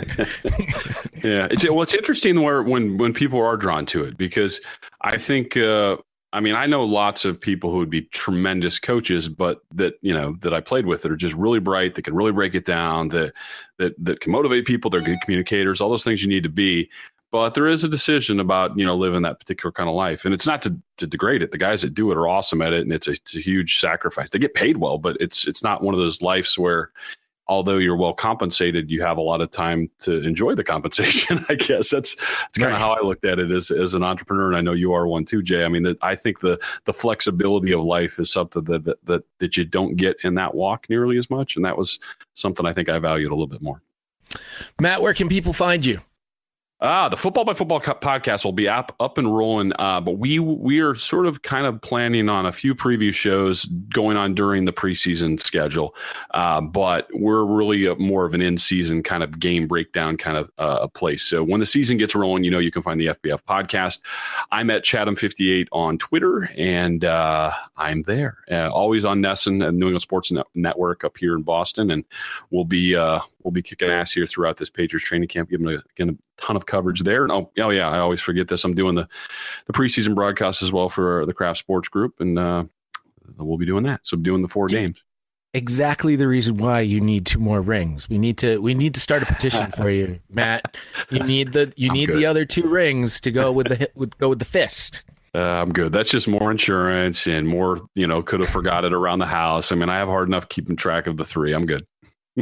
S8: Yeah, it's, well, it's interesting where when, when people are drawn to it, because I think uh, – I mean, I know lots of people who would be tremendous coaches, but that, you know, that I played with that are just really bright, that can really break it down, that that that can motivate people, they're good communicators, all those things you need to be. But there is a decision about, you know, living that particular kind of life. And it's not to, to degrade it. The guys that do it are awesome at it, and it's a, it's a huge sacrifice. They get paid well, but it's it's not one of those lives where, although you're well compensated, you have a lot of time to enjoy the compensation. I guess that's that's kind of right. How I looked at it as as an entrepreneur, and I know you are one too, Jay. I mean, that I think the the flexibility of life is something that, that that that you don't get in that walk nearly as much, and that was something I think I valued a little bit more.
S1: Matt, where can people find you?
S8: Ah, the Football by Football podcast will be up, up and rolling, uh, but we we are sort of kind of planning on a few preview shows going on during the preseason schedule, uh, but we're really a, more of an in-season kind of game breakdown kind of uh, place. So when the season gets rolling, you know, you can find the F B F podcast. I'm at Chatham fifty-eight on Twitter, and uh, I'm there. Uh, always on Nesson and New England Sports Net- Network up here in Boston, and we'll be uh, we'll be kicking ass here throughout this Patriots training camp, giving a, again, a ton of coverage there. And oh, oh yeah, I always forget this. I'm doing the, the preseason broadcast as well for the Craft Sports Group, and uh, we'll be doing that. So I'm doing the four games.
S1: Exactly the reason why you need two more rings. We need to we need to start a petition for you, Matt. You need the you I'm need good. the other two rings to go with the with go with the fist.
S8: Uh, I'm good. That's just more insurance and more, you know, could have forgot it around the house. I mean, I have hard enough keeping track of the three. I'm good.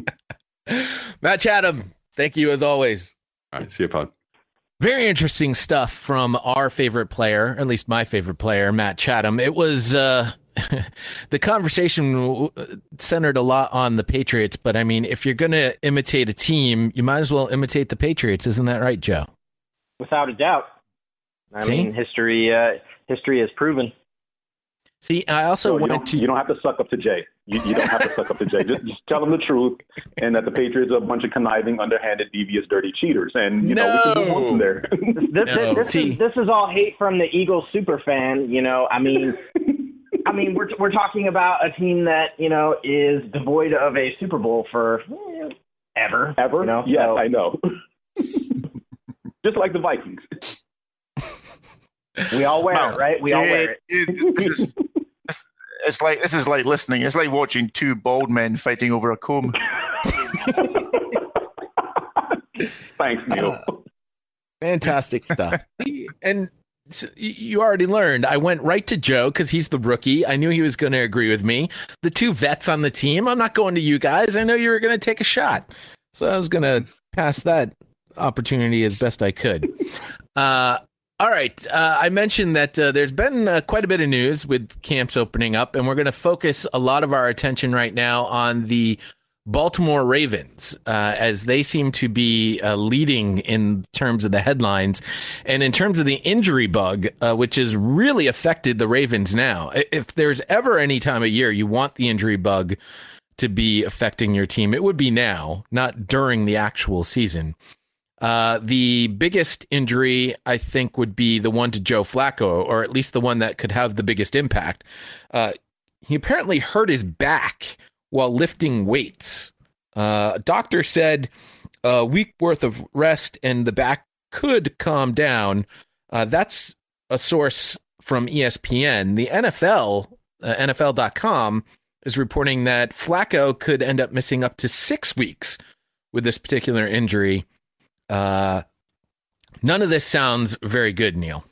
S1: Matt Chatham, thank you as always.
S8: All right, see you, Pod.
S1: Very interesting stuff from our favorite player, at least my favorite player, Matt Chatham. It was uh, the conversation centered a lot on the Patriots, but I mean, if you're going to imitate a team, you might as well imitate the Patriots. Isn't that right, Joe?
S2: Without a doubt. I
S1: See?
S2: mean, history uh, history has proven.
S1: See, I also
S4: so
S1: wanted
S4: you
S1: to.
S4: You don't have to suck up to Jay. You, you don't have to suck up to Jay. Just, just tell them the truth, and that the Patriots are a bunch of conniving, underhanded, devious, dirty cheaters. And you
S1: no.
S4: know we can move on from there.
S2: This,
S1: no.
S2: this, this is this is all hate from the Eagles super fan. You know, I mean, I mean, we're we're talking about a team that you know is devoid of a Super Bowl for eh, ever,
S4: ever.
S2: You know?
S4: Yes,
S2: so,
S4: I know. Just like the Vikings.
S2: We all wear
S3: no,
S2: it, right? We all wear it.
S3: it this is, it's like this is like listening. It's like watching two bald men fighting over a comb.
S4: Thanks, Neil.
S1: Uh, fantastic stuff. And so you already learned. I went right to Joe because he's the rookie. I knew he was going to agree with me. The two vets on the team. I'm not going to you guys. I know you were going to take a shot, so I was going to pass that opportunity as best I could. Uh, all right. Uh, I mentioned that uh, there's been uh, quite a bit of news with camps opening up, and we're going to focus a lot of our attention right now on the Baltimore Ravens, uh, as they seem to be uh, leading in terms of the headlines and in terms of the injury bug, uh, which has really affected the Ravens now. If there's ever any time of year you want the injury bug to be affecting your team, it would be now, not during the actual season. Uh, the biggest injury, I think, would be the one to Joe Flacco, or at least the one that could have the biggest impact. Uh, he apparently hurt his back while lifting weights. Uh, a doctor said a week worth of rest and the back could calm down. Uh, that's a source from E S P N. The N F L, uh, N F L dot com, is reporting that Flacco could end up missing up to six weeks with this particular injury. Uh, none of this sounds very good, Neil.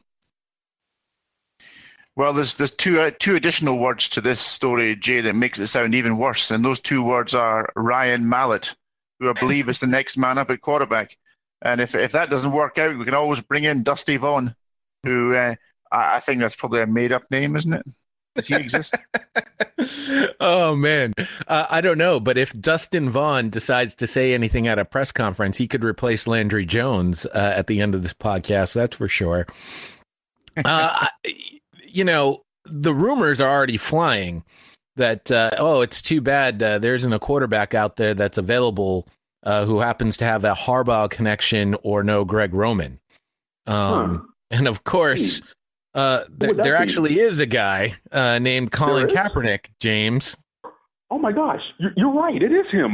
S3: Well, there's there's two uh, two additional words to this story, Jay, that makes it sound even worse. And those two words are Ryan Mallett, who I believe is the next man up at quarterback. And if if that doesn't work out, we can always bring in Dusty Vaughn, who uh, I, I think that's probably a made up name, isn't it? Does he exist?
S1: Oh, man. Uh, I don't know. But if Dustin Vaughn decides to say anything at a press conference, he could replace Landry Jones uh, at the end of this podcast. That's for sure. Uh, you know, the rumors are already flying that, uh, oh, it's too bad uh, there isn't a quarterback out there that's available uh, who happens to have a Harbaugh connection or know Greg Roman. Um, huh. And of course, uh, th- there be? actually is a guy uh, named Colin Kaepernick, James.
S4: Oh, my gosh. You're right. It is him.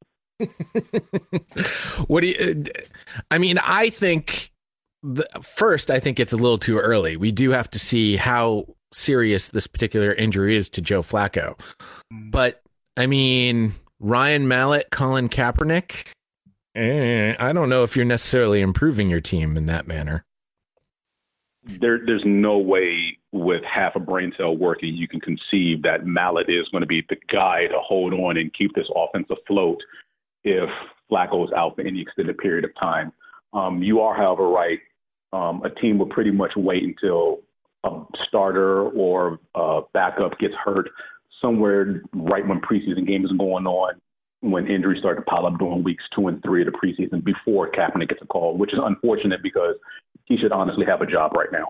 S1: What do you I mean, I think. The, first, I think it's a little too early. We do have to see how serious this particular injury is to Joe Flacco. But, I mean, Ryan Mallett, Colin Kaepernick, eh, I don't know if you're necessarily improving your team in that manner.
S4: There, there's no way with half a brain cell working you can conceive that Mallett is going to be the guy to hold on and keep this offense afloat if Flacco is out for any extended period of time. Um, you are, however, right. Um, a team will pretty much wait until a starter or a backup gets hurt somewhere right when preseason games is going on, when injuries start to pile up during weeks two and three of the preseason before Kaepernick gets a call, which is unfortunate because he should honestly have a job right now.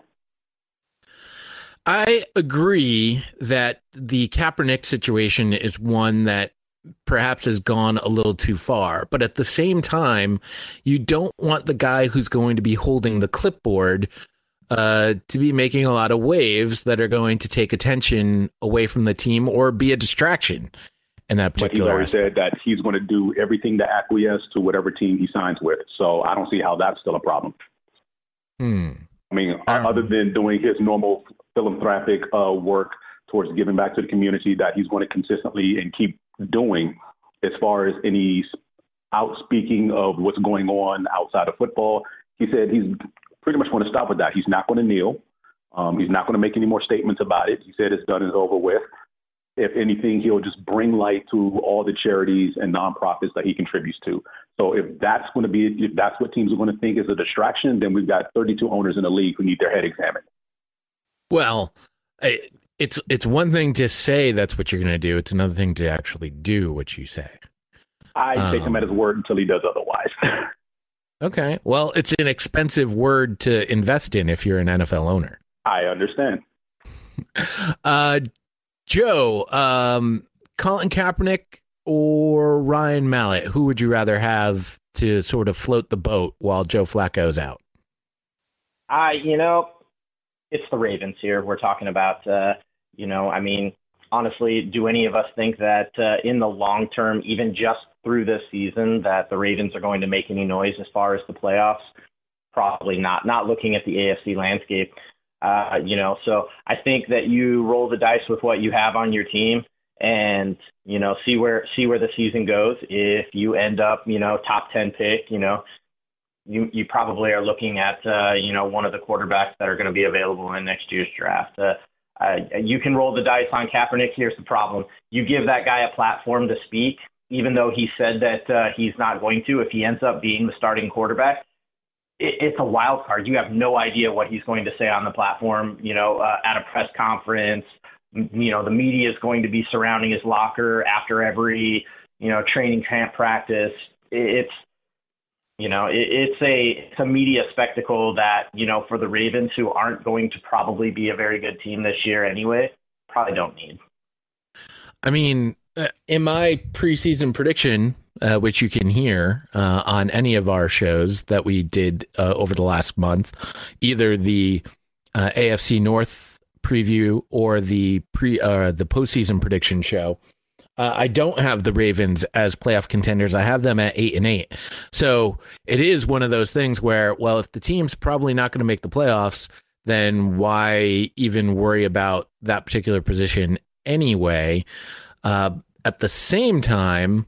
S1: I agree that the Kaepernick situation is one that perhaps has gone a little too far. But at the same time, you don't want the guy who's going to be holding the clipboard uh, to be making a lot of waves that are going to take attention away from the team or be a distraction in that particular.
S4: But he's already said that he's going to do everything to acquiesce to whatever team he signs with. So I don't see how that's still a problem.
S1: Hmm.
S4: I mean, um, other than doing his normal philanthropic uh, work towards giving back to the community that he's going to consistently and keep doing, as far as any outspeaking of what's going on outside of football, he said he's pretty much going to stop with that. He's not going to kneel. Um, he's not going to make any more statements about it. He said it's done and over with. If anything, he'll just bring light to all the charities and nonprofits that he contributes to. So if that's going to be, if that's what teams are going to think is a distraction, then we've got thirty-two owners in the league who need their head examined.
S1: Well, I, It's it's one thing to say that's what you're going to do. It's another thing to actually do what you say.
S4: I
S1: um,
S4: take him at his word until he does otherwise.
S1: Okay. Well, it's an expensive word to invest in if you're an N F L owner.
S4: I understand.
S1: Uh, Joe, um, Colin Kaepernick or Ryan Mallett, who would you rather have to sort of float the boat while Joe Flacco's out?
S2: I, you know, it's the Ravens here. We're talking about, uh, you know, I mean, honestly, do any of us think that uh, in the long term, even just through this season, that the Ravens are going to make any noise as far as the playoffs? Probably not. Not looking at the A F C landscape. Uh, you know, so I think that you roll the dice with what you have on your team and, you know, see where see where the season goes. If you end up, you know, top ten pick, you know, you you probably are looking at, uh, you know, one of the quarterbacks that are going to be available in next year's draft. Uh, uh, you can roll the dice on Kaepernick. Here's the problem. You give that guy a platform to speak, even though he said that uh, he's not going to. If he ends up being the starting quarterback, it's a wild card. You have no idea what he's going to say on the platform, you know, uh, at a press conference. You know, the media is going to be surrounding his locker after every, you know, training camp practice. It's, you know, it, it's a it's a media spectacle that, you know, for the Ravens, who aren't going to probably be a very good team this year anyway, probably don't need.
S1: I mean, in my preseason prediction, Uh, which you can hear uh, on any of our shows that we did uh, over the last month, either the uh, A F C North preview or the pre uh, the postseason prediction show. Uh, I don't have the Ravens as playoff contenders. I have them at eight and eight. So it is one of those things where, well, if the team's probably not going to make the playoffs, then why even worry about that particular position anyway? Uh, at the same time,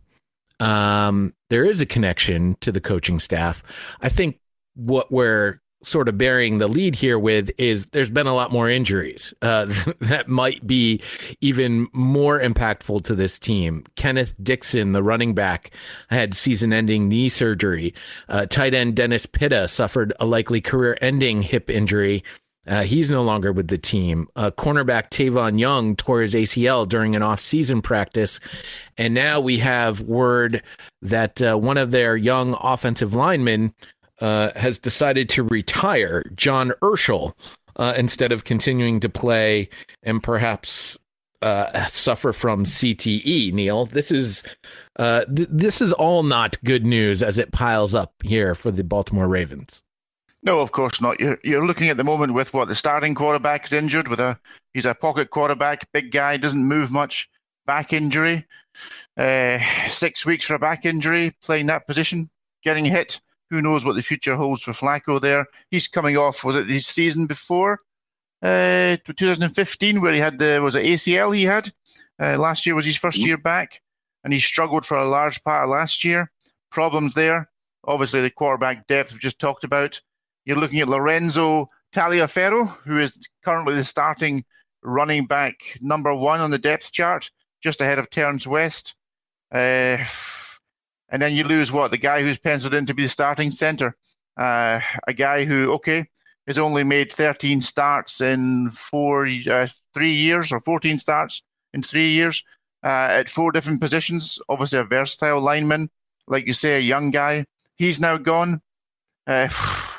S1: Um, there is a connection to the coaching staff. I think what we're sort of bearing the lead here with is there's been a lot more injuries uh, that might be even more impactful to this team. Kenneth Dixon, the running back, had season-ending knee surgery. Uh, tight end Dennis Pitta suffered a likely career-ending hip injury. Uh, he's no longer with the team. Uh, cornerback Tavon Young tore his A C L during an off-season practice. And now we have word that uh, one of their young offensive linemen uh, has decided to retire, John Urschel, uh, instead of continuing to play and perhaps uh, suffer from C T E, Neil. This is, uh, th- this is all not good news as it piles up here for the Baltimore Ravens.
S3: No, of course not. You're, you're looking at the moment with what the starting quarterback is injured with a he's a pocket quarterback, big guy, doesn't move much, back injury, uh, six weeks for a back injury, playing that position, getting hit. Who knows what the future holds for Flacco there? He's coming off, was it his season before, uh, twenty fifteen, where he had the was it A C L he had uh, last year was his first year back, and he struggled for a large part of last year. Problems there. Obviously, the quarterback depth we just talked about. You're looking at Lorenzo Taliaferro, who is currently the starting running back number one on the depth chart, just ahead of Terrence West. Uh, and then you lose what? The guy who's penciled in to be the starting center. Uh, a guy who, okay, has only made thirteen starts in four, uh, three years, or fourteen starts in three years uh, at four different positions. Obviously a versatile lineman, like you say, a young guy. He's now gone. Uh,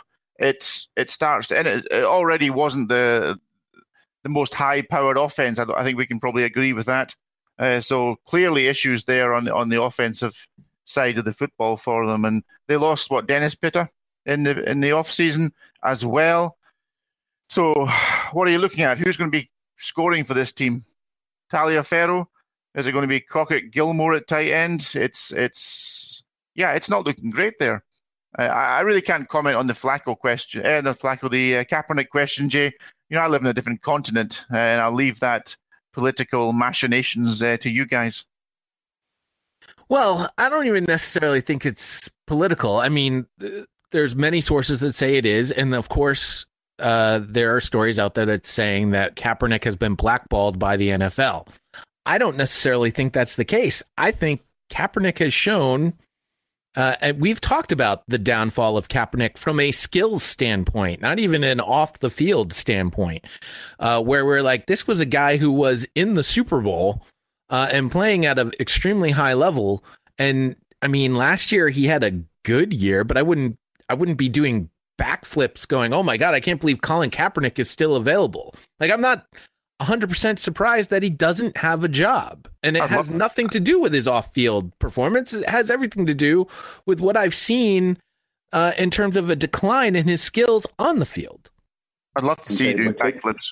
S3: It's it starts to, and it, it already wasn't the the most high powered offense. I, I think we can probably agree with that. Uh, so clearly issues there on the, on the offensive side of the football for them, and they lost what Dennis Pitta in the in the off season as well. So what are you looking at? Who's going to be scoring for this team? Taliaferro? Is it going to be Crockett Gilmore at tight end? It's it's yeah, it's not looking great there. I really can't comment on the Flacco question, uh, the Flacco, the uh, Kaepernick question, Jay. You know, I live in a different continent, uh, and I'll leave that political machinations uh, to you guys.
S1: Well, I don't even necessarily think it's political. I mean, there's many sources that say it is, and of course, uh, there are stories out there that's saying that Kaepernick has been blackballed by the N F L. I don't necessarily think that's the case. I think Kaepernick has shown. Uh, and we've talked about the downfall of Kaepernick from a skills standpoint, not even an off the field standpoint, uh, where we're like, this was a guy who was in the Super Bowl uh, and playing at an extremely high level. And I mean, last year he had a good year, but I wouldn't I wouldn't be doing backflips going, oh, my God, I can't believe Colin Kaepernick is still available. Like, I'm not one hundred percent surprised that he doesn't have a job. And it has nothing to do with his off-field performance. It has everything to do with what I've seen uh, in terms of a decline in his skills on the field.
S3: I'd love to see
S4: okay,
S3: you doing backflips.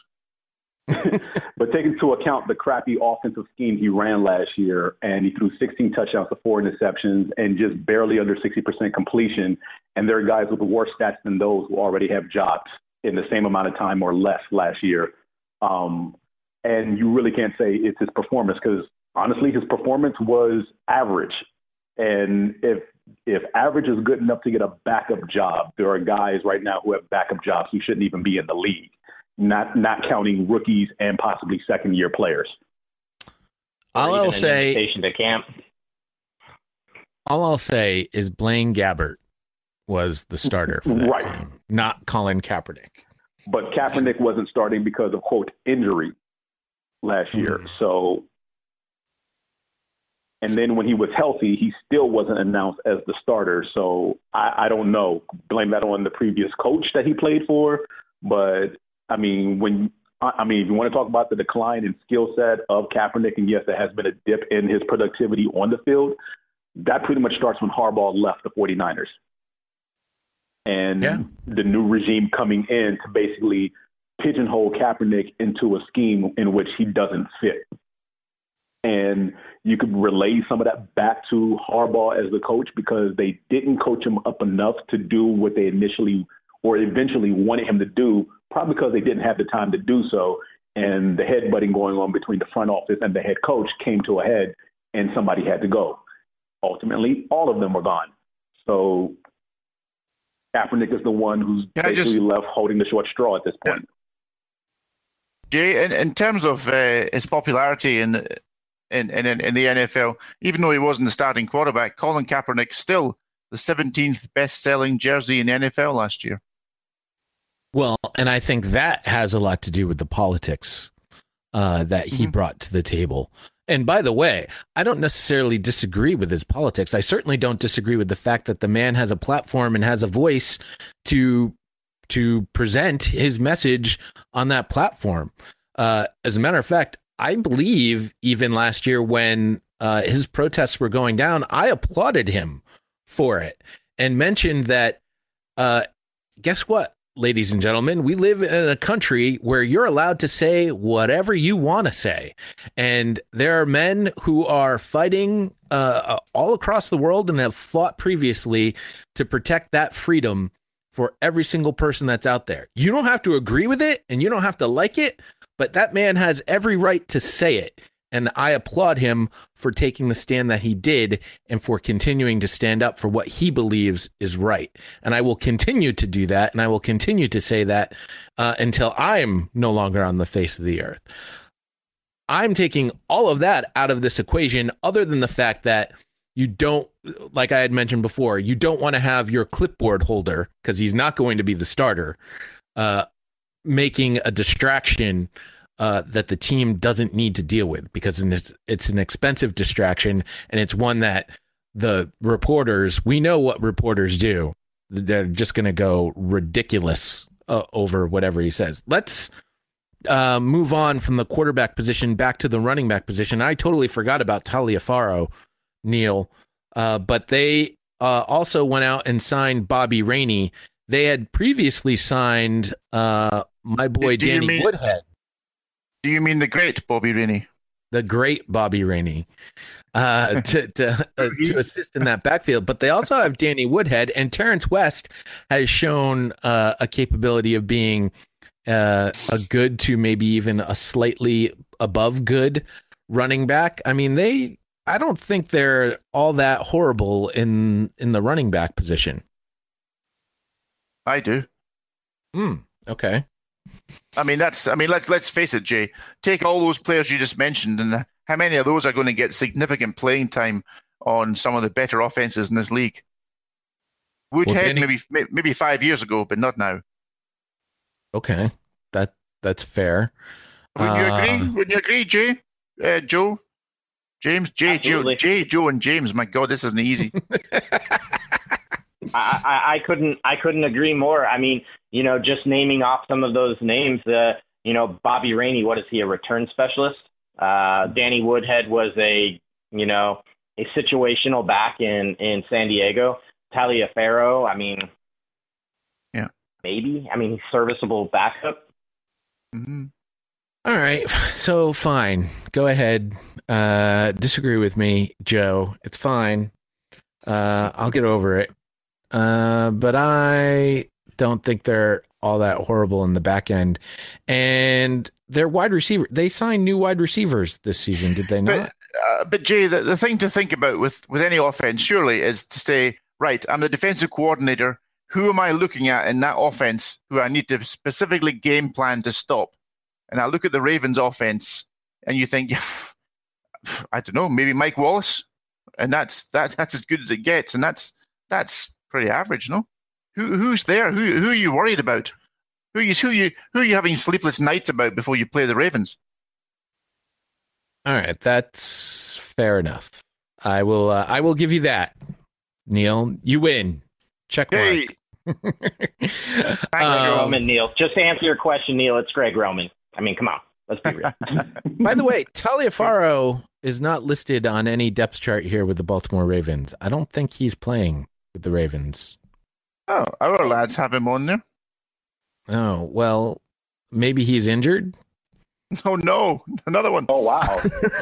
S4: But take into account the crappy offensive scheme he ran last year, and he threw sixteen touchdowns to four interceptions and just barely under sixty percent completion. And there are guys with worse stats than those who already have jobs in the same amount of time or less last year. Um, and you really can't say it's his performance because honestly, his performance was average. And if if average is good enough to get a backup job, there are guys right now who have backup jobs who shouldn't even be in the league, not not counting rookies and possibly second year players.
S1: All I'll say,
S2: to camp.
S1: all I'll say is Blaine Gabbert was the starter for that
S4: right.
S1: team, not Colin Kaepernick.
S4: But Kaepernick wasn't starting because of, quote, injury last year. Mm-hmm. So, and then when he was healthy, he still wasn't announced as the starter. So I, I don't know. Blame that on the previous coach that he played for. But, I mean, when I mean, if you want to talk about the decline in skill set of Kaepernick, and yes, there has been a dip in his productivity on the field, that pretty much starts when Harbaugh left the 49ers. And yeah. the new regime coming in to basically pigeonhole Kaepernick into a scheme in which he doesn't fit. And you could relay some of that back to Harbaugh as the coach because they didn't coach him up enough to do what they initially or eventually wanted him to do, probably because they didn't have the time to do so. And the headbutting going on between the front office and the head coach came to a head, and somebody had to go. Ultimately, all of them were gone. So Kaepernick is the one who's yeah, basically just, left holding the short straw at this point.
S3: Jay, in, in terms of uh, his popularity in, in, in, in the N F L, even though he wasn't the starting quarterback, Colin Kaepernick still the seventeenth best-selling jersey in the N F L last year.
S1: Well, and I think that has a lot to do with the politics uh, that he mm-hmm. brought to the table. And by the way, I don't necessarily disagree with his politics. I certainly don't disagree with the fact that the man has a platform and has a voice to to present his message on that platform. Uh, as a matter of fact, I believe even last year when uh, his protests were going down, I applauded him for it and mentioned that, uh, guess what? Ladies and gentlemen, we live in a country where you're allowed to say whatever you want to say. And there are men who are fighting uh, all across the world and have fought previously to protect that freedom for every single person that's out there. You don't have to agree with it and you don't have to like it, but that man has every right to say it. And I applaud him for taking the stand that he did and for continuing to stand up for what he believes is right. And I will continue to do that. And I will continue to say that uh, until I'm no longer on the face of the earth. I'm taking all of that out of this equation, other than the fact that you don't, like I had mentioned before, you don't want to have your clipboard holder, because he's not going to be the starter, uh, making a distraction Uh, that the team doesn't need to deal with, because it's, it's an expensive distraction, and it's one that the reporters, we know what reporters do. They're just going to go ridiculous uh, over whatever he says. Let's uh, move on from the quarterback position back to the running back position. I totally forgot about Taliaferro, Neil, uh, but they uh, also went out and signed Bobby Rainey. They had previously signed uh, my boy
S3: do, do
S1: Danny
S3: mean-
S1: Woodhead.
S3: Do you mean the great Bobby Rainey?
S1: The great Bobby Rainey uh, to to, uh, to assist in that backfield. But they also have Danny Woodhead, and Terrence West has shown uh, a capability of being uh, a good to maybe even a slightly above good running back. I mean, they I don't think they're all that horrible in in the running back position.
S3: I do.
S1: Hmm. Okay.
S3: I mean, that's. I mean, let's let's face it, Jay. Take all those players you just mentioned, and how many of those are going to get significant playing time on some of the better offenses in this league? Woodhead, well, Danny, maybe maybe five years ago, but not now.
S1: Okay, that that's fair.
S3: Would you
S1: uh,
S3: agree? Would you agree, Jay? Uh, Joe, James, Jay, Joe, Jay, Joe, and James. My God, this isn't easy.
S2: I, I, I couldn't I couldn't agree more. I mean, you know, just naming off some of those names, uh, you know, Bobby Rainey, what is he, a return specialist? Uh, Danny Woodhead was a, you know, a situational back in, in San Diego. Taliaferro, I mean,
S3: yeah,
S2: maybe. I mean, he's serviceable backup.
S1: Mm-hmm. All right, so fine. Go ahead. Uh, disagree with me, Joe. It's fine. Uh, I'll get over it. Uh, but I don't think they're all that horrible in the back end. And their wide receiver, they signed new wide receivers this season, did they not?
S3: But, uh, but Jay, the, the thing to think about with, with any offense, surely, is to say, right, I'm the defensive coordinator. Who am I looking at in that offense who I need to specifically game plan to stop? And I look at the Ravens offense and you think, I don't know, maybe Mike Wallace? And that's that that's as good as it gets. And that's that's pretty average, no? Who who's there? Who who are you worried about? Who you who you who are you having sleepless nights about before you play the Ravens?
S1: All right, that's fair enough. I will uh, I will give you that, Neil. You win. Check mark.
S3: Hey.
S2: Greg
S1: um,
S2: Roman, Neil. Just to answer your question, Neil, it's Greg Roman. I mean, come on. Let's be real.
S1: By the way, Taliaferro is not listed on any depth chart here with the Baltimore Ravens. I don't think he's playing with the Ravens.
S3: Oh, our lads have him on there.
S1: Oh, well, maybe he's injured.
S3: Oh, no. Another one.
S4: Oh, wow.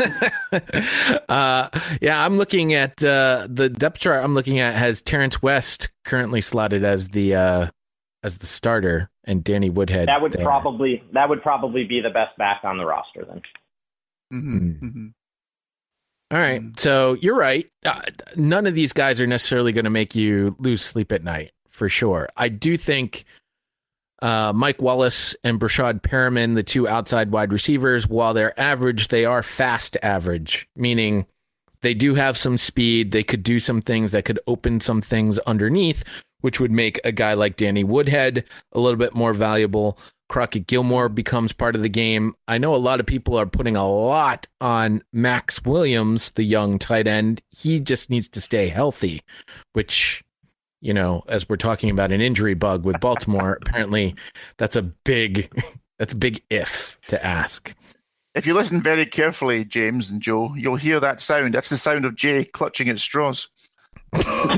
S1: uh, yeah, I'm looking at uh, the depth chart. I'm looking at has Terrence West currently slotted as the uh, as the starter, and Danny Woodhead.
S2: That would
S1: there.
S2: probably that would probably be the best back on the roster then.
S3: Mm-hmm. Mm-hmm.
S1: All right, so you're right. Uh, none of these guys are necessarily going to make you lose sleep at night, for sure. I do think uh, Mike Wallace and Brashad Perriman, the two outside wide receivers, while they're average, they are fast average, meaning they do have some speed. They could do some things that could open some things underneath, which would make a guy like Danny Woodhead a little bit more valuable. Crockett Gilmore becomes part of the game. I know a lot of people are putting a lot on Max Williams, the young tight end. He just needs to stay healthy, which, you know, as we're talking about an injury bug with Baltimore, apparently that's a big, that's a big if to ask.
S3: If you listen very carefully, James and Joe, you'll hear that sound. That's the sound of Jay clutching at straws. I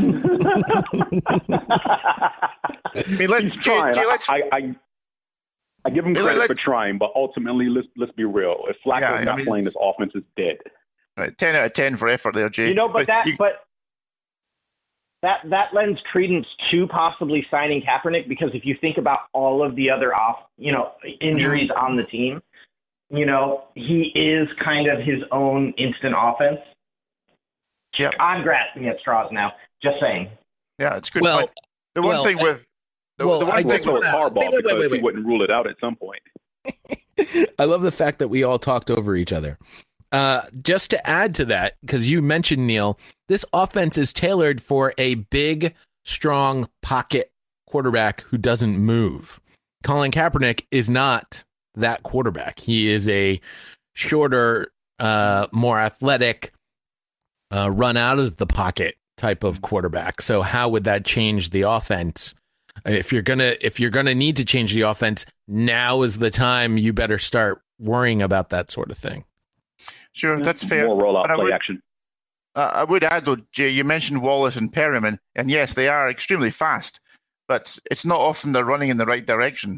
S3: mean, let, Jay, Jay, let's...
S4: I, I, I give him credit for trying, but ultimately, let's let's be real. If Flacco's
S3: yeah,
S4: not
S3: I mean,
S4: playing, this offense is dead.
S3: Right, ten out of ten for effort there, Jay.
S2: You know, but, but that
S3: you...
S2: but that that lends credence to possibly signing Kaepernick, because if you think about all of the other off, you know, injuries on the team, you know, he is kind of his own instant offense.
S3: Yep.
S2: I'm grasping at straws now. Just saying.
S3: Yeah, it's good.
S1: Well,
S3: point. The one
S1: well,
S3: thing with the,
S1: well,
S3: the one
S1: I
S3: thing
S1: just
S3: with
S4: with Harbaugh
S1: wait, wait,
S4: because
S1: wait, wait.
S4: he wouldn't rule it out at some point.
S1: I love the fact that we all talked over each other. Uh, just to add to that, because you mentioned, Neil, this offense is tailored for a big, strong pocket quarterback who doesn't move. Colin Kaepernick is not that quarterback. He is a shorter, uh, more athletic, uh, run out of the pocket type of quarterback. So how would that change the offense? If you're gonna if you're gonna need to change the offense, now is the time you better start worrying about that sort of thing.
S3: Sure, that's fair.
S4: More rollout
S3: But I
S4: play
S3: would-
S4: action.
S3: Uh, I would add, though, Jay, you mentioned Wallace and Perriman, and yes, they are extremely fast, but it's not often they're running in the right direction.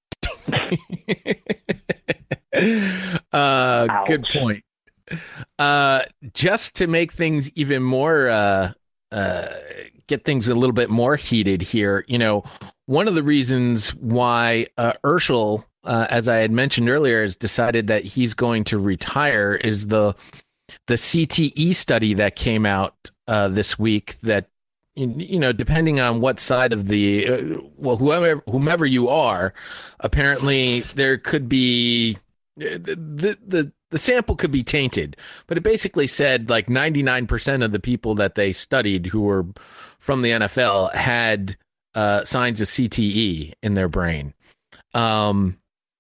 S1: uh, good point. Uh, just to make things even more, uh, uh, get things a little bit more heated here, you know, one of the reasons why uh, Urschel, uh, as I had mentioned earlier, has decided that he's going to retire is the the C T E study that came out uh, this week that, you know, depending on what side of the, uh, well, whoever, whomever you are, apparently there could be, the, the, the, the sample could be tainted, but it basically said like ninety-nine percent of the people that they studied who were from the N F L had uh, signs of C T E in their brain. Um,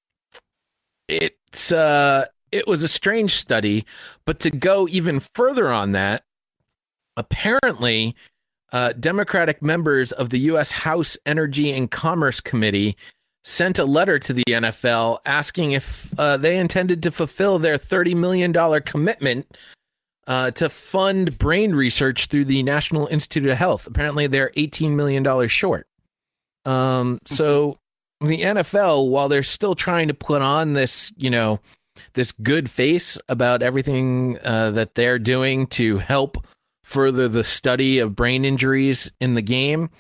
S1: it's, uh, it was a strange study, but to go even further on that, apparently, Uh, Democratic members of the U S House Energy and Commerce Committee sent a letter to the N F L asking if uh, they intended to fulfill their thirty million dollars commitment uh, to fund brain research through the National Institute of Health. Apparently, they're eighteen million dollars short. Um, so the N F L, while they're still trying to put on this, you know, this good face about everything uh, that they're doing to help further the study of brain injuries in the game,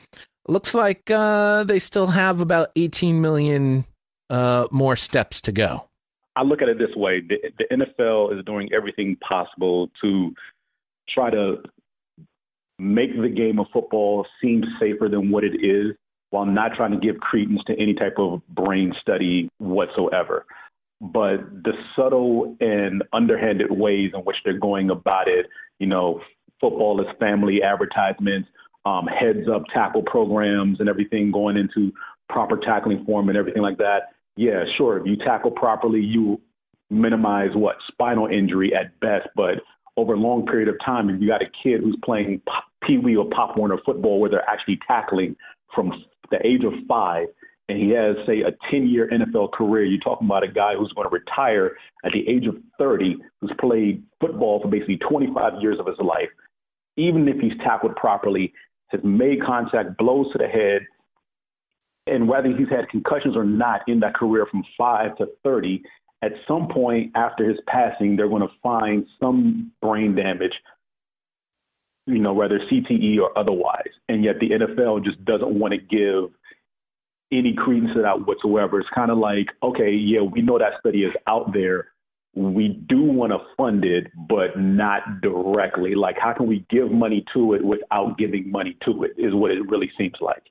S1: looks like uh, they still have about eighteen million uh, more steps to go.
S4: I look at it this way. The, the N F L is doing everything possible to try to make the game of football seem safer than what it is, while not trying to give credence to any type of brain study whatsoever. But the subtle and underhanded ways in which they're going about it, you know, football is family advertisements, um, heads up tackle programs and everything going into proper tackling form and everything like that. Yeah, sure. If you tackle properly, you minimize what? Spinal injury at best. But over a long period of time, if you got a kid who's playing Pee Wee or Pop Warner football where they're actually tackling from the age of five, and he has, say, a ten-year N F L career, you're talking about a guy who's going to retire at the age of thirty, who's played football for basically twenty-five years of his life. Even if he's tackled properly, has made contact, blows to the head, and whether he's had concussions or not in that career from five to thirty, at some point after his passing, they're going to find some brain damage, you know, whether C T E or otherwise. And yet the N F L just doesn't want to give any credence to that whatsoever. It's kind of like, okay, yeah, we know that study is out there. We do want to fund it, but not directly. Like, how can we give money to it without giving money to it is what it really seems like.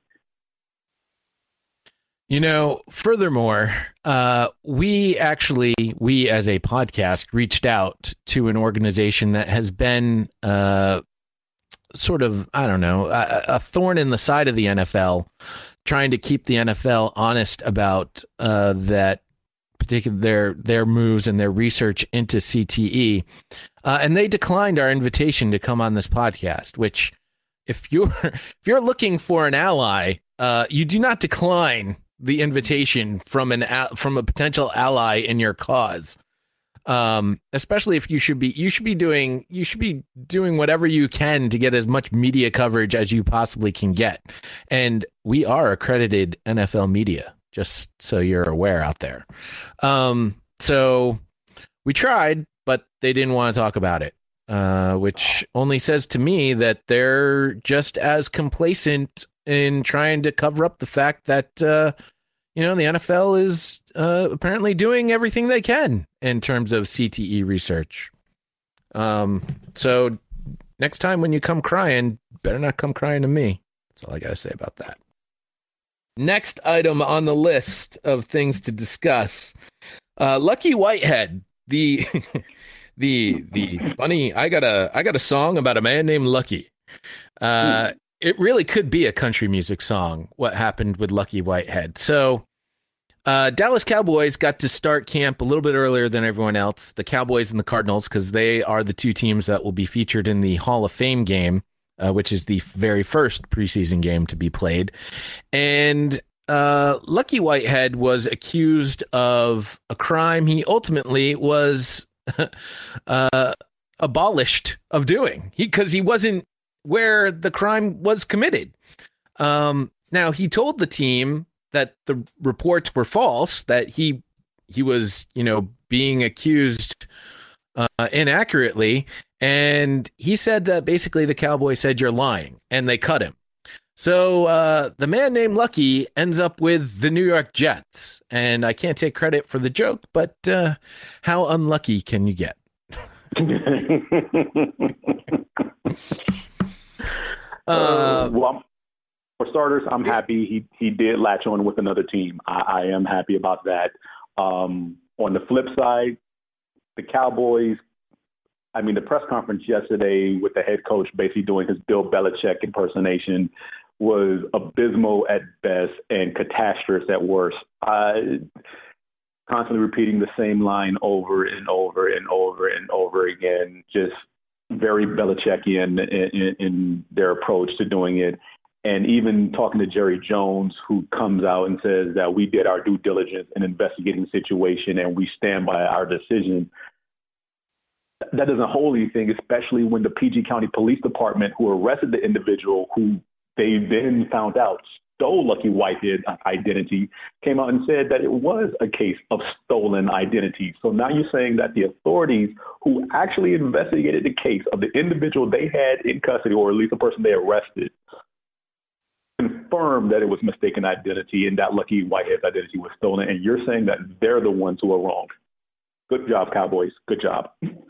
S1: You know, furthermore, uh, we actually, we as a podcast reached out to an organization that has been uh, sort of, I don't know, a, a thorn in the side of the N F L, trying to keep the N F L honest about uh, that particular their their moves and their research into C T E, uh, and they declined our invitation to come on this podcast. Which, if you're if you're looking for an ally, uh, you do not decline the invitation from an from a potential ally in your cause. Um, especially if you should be you should be doing you should be doing whatever you can to get as much media coverage as you possibly can get. And we are accredited N F L media, just so you're aware out there. Um, so we tried, but they didn't want to talk about it, uh, which only says to me that they're just as complacent in trying to cover up the fact that, uh, you know, the N F L is uh, apparently doing everything they can in terms of C T E research. Um, so next time when you come crying, better not come crying to me. That's all I got to say about that. Next item on the list of things to discuss, uh, Lucky Whitehead, the the the funny. I got a I got a song about a man named Lucky. Uh, it really could be a country music song. What happened with Lucky Whitehead? So, uh, Dallas Cowboys got to start camp a little bit earlier than everyone else. The Cowboys and the Cardinals, because they are the two teams that will be featured in the Hall of Fame game. Uh, which is the very first preseason game to be played. And uh, Lucky Whitehead was accused of a crime he ultimately was uh, abolished of doing because he, he wasn't where the crime was committed. Um, now, he told the team that the reports were false, that he he was, you know, being accused uh, inaccurately. And he said that basically the Cowboys said, you're lying, and they cut him. So uh, the man named Lucky ends up with the New York Jets. And I can't take credit for the joke, but uh, how unlucky can you get?
S4: uh, well, for starters, I'm happy he, he did latch on with another team. I, I am happy about that. Um, on the flip side, the Cowboys, I mean, the press conference yesterday with the head coach basically doing his Bill Belichick impersonation was abysmal at best and catastrophic at worst. Uh, constantly repeating the same line over and over and over and over again, just very Belichickian in, in, in their approach to doing it. And even talking to Jerry Jones, who comes out and says that we did our due diligence in investigating the situation and we stand by our decision. That doesn't hold anything, especially when the P G County Police Department, who arrested the individual who they then found out stole Lucky Whitehead's identity, came out and said that it was a case of stolen identity. So now you're saying that the authorities who actually investigated the case of the individual they had in custody, or at least the person they arrested, confirmed confirmed that it was mistaken identity and that Lucky Whitehead's identity was stolen. And you're saying that they're the ones who are wrong. Good job, Cowboys. Good job.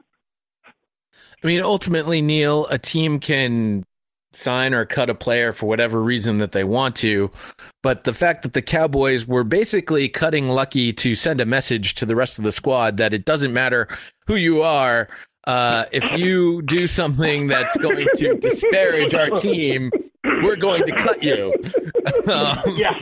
S1: I mean, ultimately, Neil, a team can sign or cut a player for whatever reason that they want to. But the fact that the Cowboys were basically cutting Lucky to send a message to the rest of the squad that it doesn't matter who you are, uh, if you do something that's going to disparage our team, we're going to cut you. um,
S2: Yeah.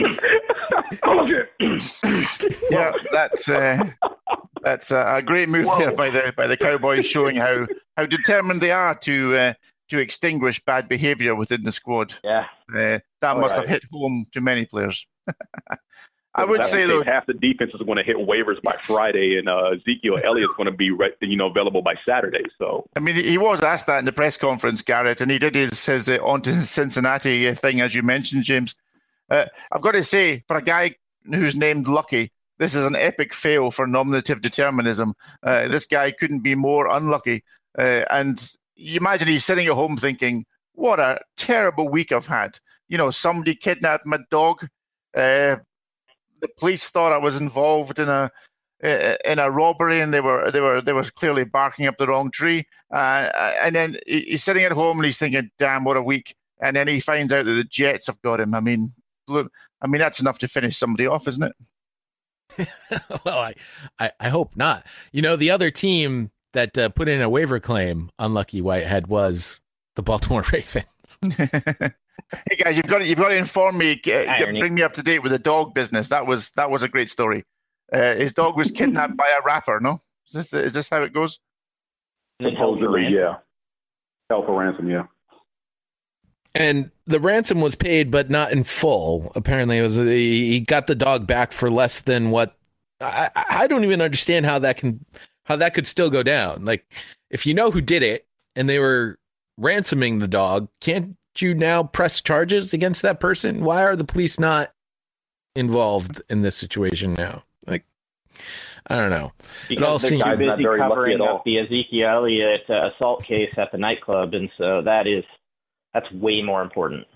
S3: Yeah, that's uh, that's uh, a great move there by the by the Cowboys, showing how, how determined they are to uh, to extinguish bad behaviour within the squad.
S2: Yeah.
S3: Uh, that
S4: All
S3: must
S4: right.
S3: have hit home to many players. I would
S4: That
S3: say
S4: means
S3: though,
S4: half the defense is going to hit waivers by Friday, and uh, Ezekiel Elliott's going to be re- you know available by Saturday. So
S3: I mean, he was asked that in the press conference, Garrett, and he did his his uh, on to Cincinnati thing, as you mentioned, James. Uh, I've got to say, for a guy who's named Lucky, this is an epic fail for nominative determinism. Uh, this guy couldn't be more unlucky. Uh, and you imagine he's sitting at home thinking, what a terrible week I've had. You know, somebody kidnapped my dog. Uh, the police thought I was involved in a in a robbery, and they were they were they were clearly barking up the wrong tree. Uh, and then he's sitting at home and he's thinking, damn, what a week. And then he finds out that the Jets have got him. I mean, look, I mean, that's enough to finish somebody off, isn't it?
S1: well, I, I, I hope not. You know, the other team that uh, put in a waiver claim on Lucky Whitehead was the Baltimore Ravens.
S3: Hey guys, you've got to, you've got to inform me, get, get,
S2: Irony.
S3: bring me up to date with the dog business. That was that was a great story. Uh, his dog was kidnapped by a rapper. No, is this is this how it goes?
S2: And then held for
S4: supposedly,
S2: ransom.
S4: yeah, held for ransom, yeah.
S1: And the ransom was paid, but not in full. Apparently, it was he got the dog back for less than what. I, I don't even understand how that can how that could still go down. Like, if you know who did it and they were ransoming the dog, can't you now press charges against that person? Why are the police not involved in this situation now? Like, I don't know.
S2: Because
S1: all
S2: they're
S1: seems
S2: too
S4: not
S2: busy
S4: very lucky
S2: covering
S4: at all.
S2: up the Ezekiel Elliott uh, assault case at the nightclub, and so that is that's way more important.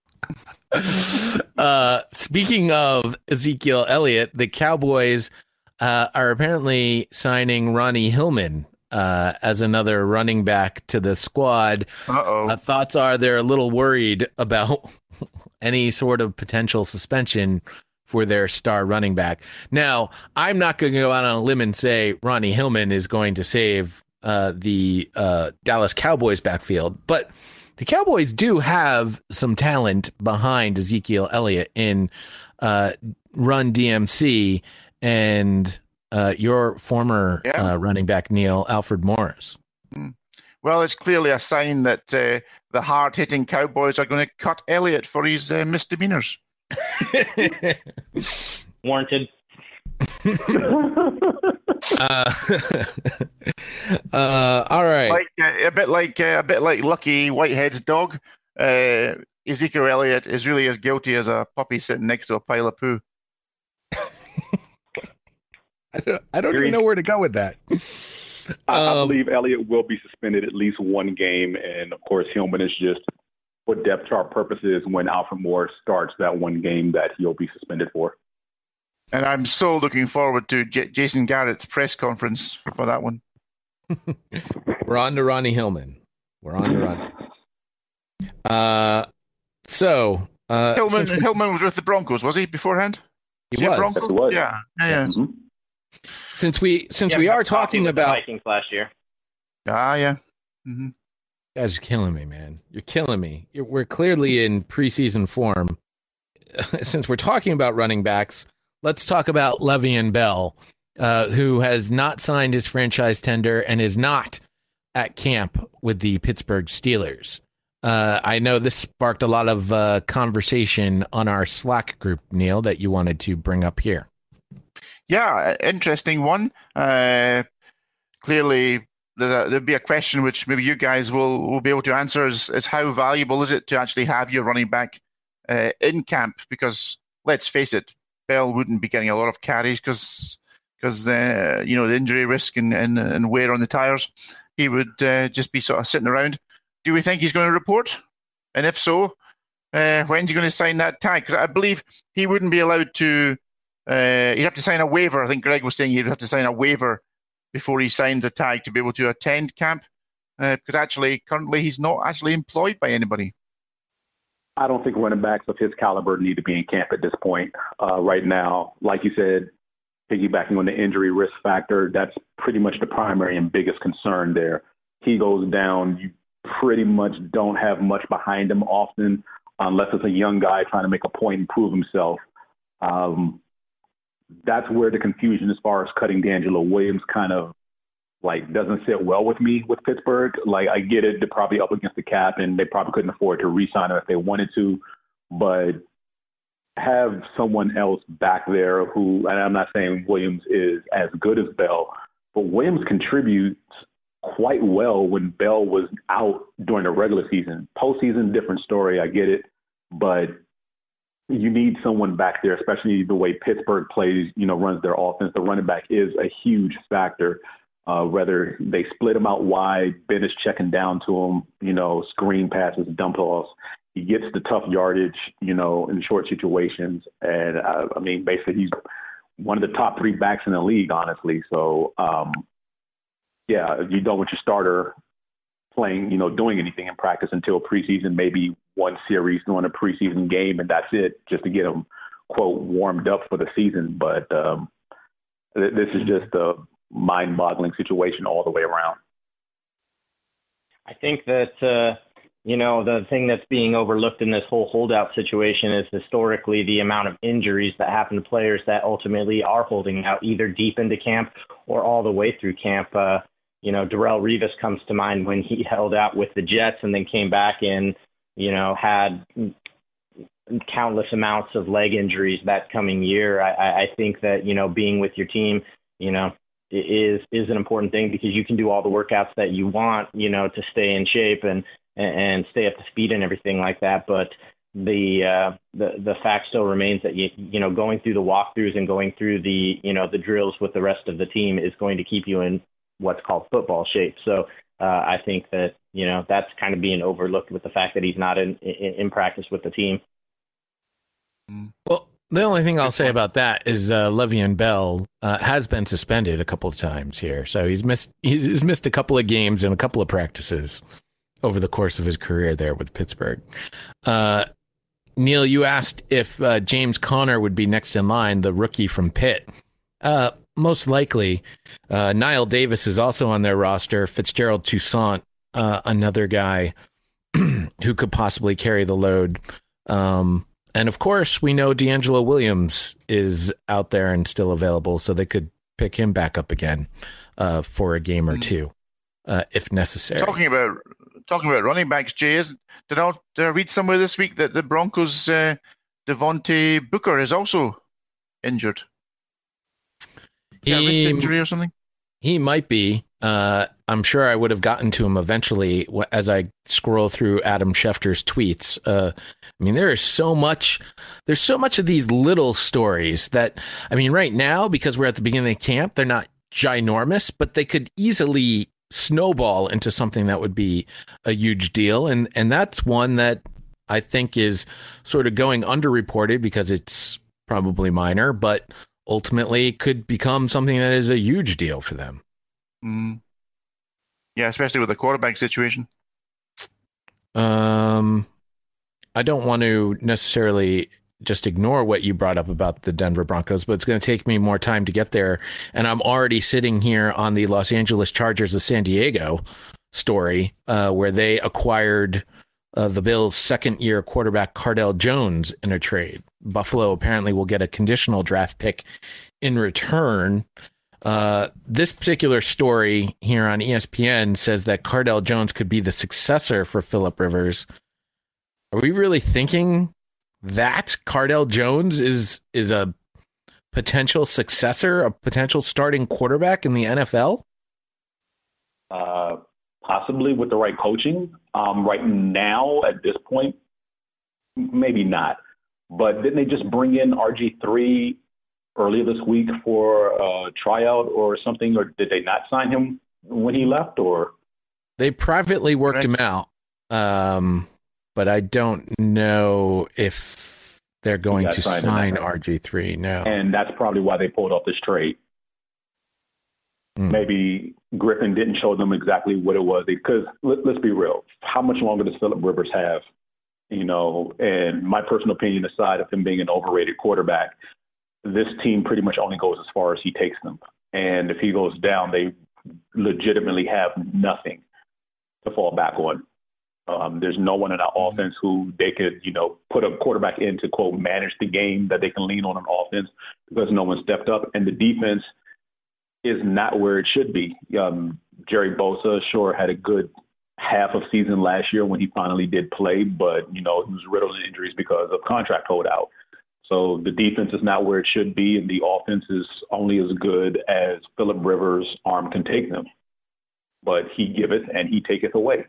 S1: Uh, speaking of Ezekiel Elliott, the Cowboys uh, are apparently signing Ronnie Hillman uh, as another running back to the squad.
S3: Uh-oh.
S1: Uh, thoughts are they're a little worried about any sort of potential suspension for their star running back. Now, I'm not going to go out on a limb and say Ronnie Hillman is going to save uh, the uh, Dallas Cowboys backfield, but the Cowboys do have some talent behind Ezekiel Elliott in uh, Run D M C and uh, your former
S3: Yeah.
S1: uh, running back, Neil Alfred Morris.
S3: Well, it's clearly a sign that uh, the hard-hitting Cowboys are going to cut Elliott for his uh, misdemeanors.
S2: Warranted.
S1: uh, uh, all right.
S3: Like uh, a bit like uh, a bit like Lucky Whitehead's dog. Uh, Ezekiel Elliott is really as guilty as a puppy sitting next to a pile of poo.
S1: I don't, I don't even know where to go with that.
S4: I, I
S1: Um,
S4: believe Elliott will be suspended at least one game, and of course, Hillman is just for depth chart purposes. When Alfred Morris starts that one game, that he'll be suspended for.
S3: And I'm so looking forward to J- Jason Garrett's press conference for that one.
S1: We're on to Ronnie Hillman. We're on to Ronnie. Uh, so uh,
S3: Hillman,
S1: since-
S3: Hillman was with the Broncos, was he beforehand?
S1: he
S3: Was he a
S1: was.
S3: Bronco?
S4: Yes, he was.
S3: Yeah, yeah, yeah.
S4: Mhm.
S1: Since we since
S2: Yeah,
S1: we
S2: got
S1: are
S2: coffee
S1: talking
S2: with the
S1: about,
S2: Vikings last year.
S3: Ah, yeah. Mm-hmm.
S1: you guys are killing me, man. You're killing me. You're, we're clearly in preseason form. Since we're talking about running backs, let's talk about Le'Veon Bell, uh, who has not signed his franchise tender and is not at camp with the Pittsburgh Steelers. Uh, I know this sparked a lot of uh, conversation on our Slack group, Neil, that you wanted to bring up here.
S3: Yeah, interesting one. Uh, clearly, there's a, there'll be a question which maybe you guys will, will be able to answer is, is how valuable is it to actually have your running back uh, in camp? Because let's face it, Bell wouldn't be getting a lot of carries because because uh, you know the injury risk and, and, and wear on the tires. He would uh, just be sort of sitting around. Do we think he's going to report? And if so, Uh, when's he going to sign that tag? Because I believe he wouldn't be allowed to. Uh, he'd have to sign a waiver. I think Greg was saying he'd have to sign a waiver before he signs a tag to be able to attend camp. Uh, because actually, currently, he's not actually employed by anybody.
S4: I don't think running backs of his caliber need to be in camp at this point. Uh, right now, like you said, piggybacking on the injury risk factor, that's pretty much the primary and biggest concern there. He goes down, you pretty much don't have much behind him often, unless it's a young guy trying to make a point and prove himself. Um, that's where the confusion as far as cutting DeAngelo Williams kind of like doesn't sit well with me with Pittsburgh. Like, I get it, they're probably up against the cap and they probably couldn't afford to re-sign him if they wanted to, but have someone else back there who, and I'm not saying Williams is as good as Bell, but Williams contributes quite well when Bell was out during the regular season. Postseason, different story, I get it, but you need someone back there, especially the way Pittsburgh plays, you know, runs their offense. The running back is a huge factor. Uh, whether they split him out wide, Ben is checking down to him, you know, screen passes, dump offs. He gets the tough yardage, you know, in short situations. And, uh, I mean, basically he's one of the top three backs in the league, honestly. So, um, yeah, you don't want your starter playing, you know, doing anything in practice until preseason, maybe one series during a preseason game, and that's it, just to get him, quote, warmed up for the season. But um, th- this is just a mind-boggling situation all the way around.
S2: I think that, uh, you know, the thing that's being overlooked in this whole holdout situation is historically the amount of injuries that happen to players that ultimately are holding out either deep into camp or all the way through camp. Uh, you know, Darrelle Revis comes to mind when he held out with the Jets and then came back and, you know, had countless amounts of leg injuries that coming year. I, I think that, you know, being with your team, you know, is is an important thing because you can do all the workouts that you want, you know, to stay in shape and and stay up to speed and everything like that. But the uh, the the fact still remains that you you know going through the walkthroughs and going through the you know the drills with the rest of the team is going to keep you in what's called football shape. So uh, I think that you know that's kind of being overlooked with the fact that he's not in in, in practice with the team.
S1: Well, the only thing I'll say about that is uh, Le'Veon Bell uh, has been suspended a couple of times here, so he's missed he's missed a couple of games and a couple of practices over the course of his career there with Pittsburgh. Uh, Neil, you asked if uh, James Conner would be next in line, the rookie from Pitt. Uh, most likely. Uh, Niall Davis is also on their roster. Fitzgerald Toussaint, uh, another guy who could possibly carry the load. Um, and of course, we know DeAngelo Williams is out there and still available, so they could pick him back up again uh, for a game or two uh, if necessary.
S3: Talking about talking about running backs, Jay, isn't, did I did I read somewhere this week that the Broncos' uh, Devontae Booker is also injured?
S1: He,
S3: yeah, wrist injury or something?
S1: He might be. Uh, I'm sure I would have gotten to him eventually as I scroll through Adam Schefter's tweets. Uh, I mean, there is so much. There's so much of these little stories that, I mean, right now, because we're at the beginning of camp, they're not ginormous, but they could easily snowball into something that would be a huge deal. And, and that's one that I think is sort of going underreported because it's probably minor, but ultimately could become something that is a huge deal for them.
S3: Mm. Yeah, especially with the quarterback situation.
S1: Um, I don't want to necessarily just ignore what you brought up about the Denver Broncos, but it's going to take me more time to get there. And I'm already sitting here on the Los Angeles Chargers of San Diego story, uh, where they acquired uh, the Bills' second-year quarterback Cardale Jones in a trade. Buffalo apparently will get a conditional draft pick in return. Uh, this particular story here on E S P N says that Cardale Jones could be the successor for Phillip Rivers. Are we really thinking that Cardale Jones is is a potential successor, a potential starting quarterback in the N F L?
S4: Uh, possibly with the right coaching. Um, right now, at this point, maybe not. But didn't they just bring in R G three earlier this week for a tryout or something? Or did they not sign him when he left? Or
S1: they privately worked right. him out. Um, but I don't know if they're going to sign R G three. No.
S4: And that's probably why they pulled off this trade. Mm. Maybe Griffin didn't show them exactly what it was, because let, let's be real. How much longer does Phillip Rivers have? You know, and my personal opinion aside of him being an overrated quarterback, this team pretty much only goes as far as he takes them. And if he goes down, they legitimately have nothing to fall back on. Um, there's no one in our offense who they could, you know, put a quarterback in to, quote, manage the game that they can lean on on offense, because no one stepped up. And the defense is not where it should be. Um, Jerry Bosa, sure, had a good half of season last year when he finally did play, but, you know, he was riddled in injuries because of contract holdout. So the defense is not where it should be, and the offense is only as good as Phillip Rivers' arm can take them. But he giveth and he taketh away.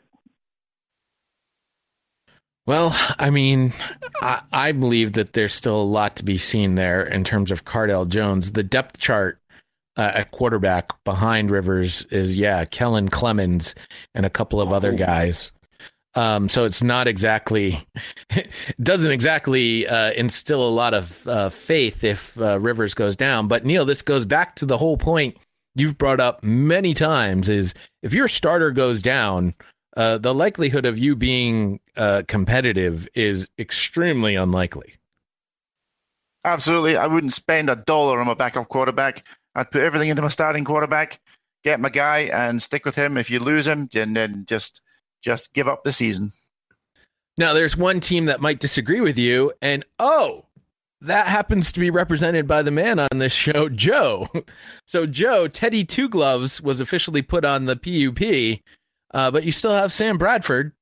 S1: Well, I mean, I, I believe that there's still a lot to be seen there in terms of Cardale Jones. The depth chart Uh, at quarterback behind Rivers is, yeah, Kellen Clemens and a couple of other guys. Um, so it's not exactly, it doesn't exactly uh, instill a lot of uh, faith if uh, Rivers goes down. But Neil, this goes back to the whole point you've brought up many times, is if your starter goes down, uh, the likelihood of you being uh, competitive is extremely unlikely.
S3: Absolutely. I wouldn't spend a dollar on my backup quarterback. I'd put everything into my starting quarterback, get my guy, and stick with him. If you lose him, and then just just give up the season.
S1: Now, there's one team that might disagree with you, and oh, that happens to be represented by the man on this show, Joe. So, Joe, Teddy Two Gloves was officially put on the P U P, uh, but you still have Sam Bradford.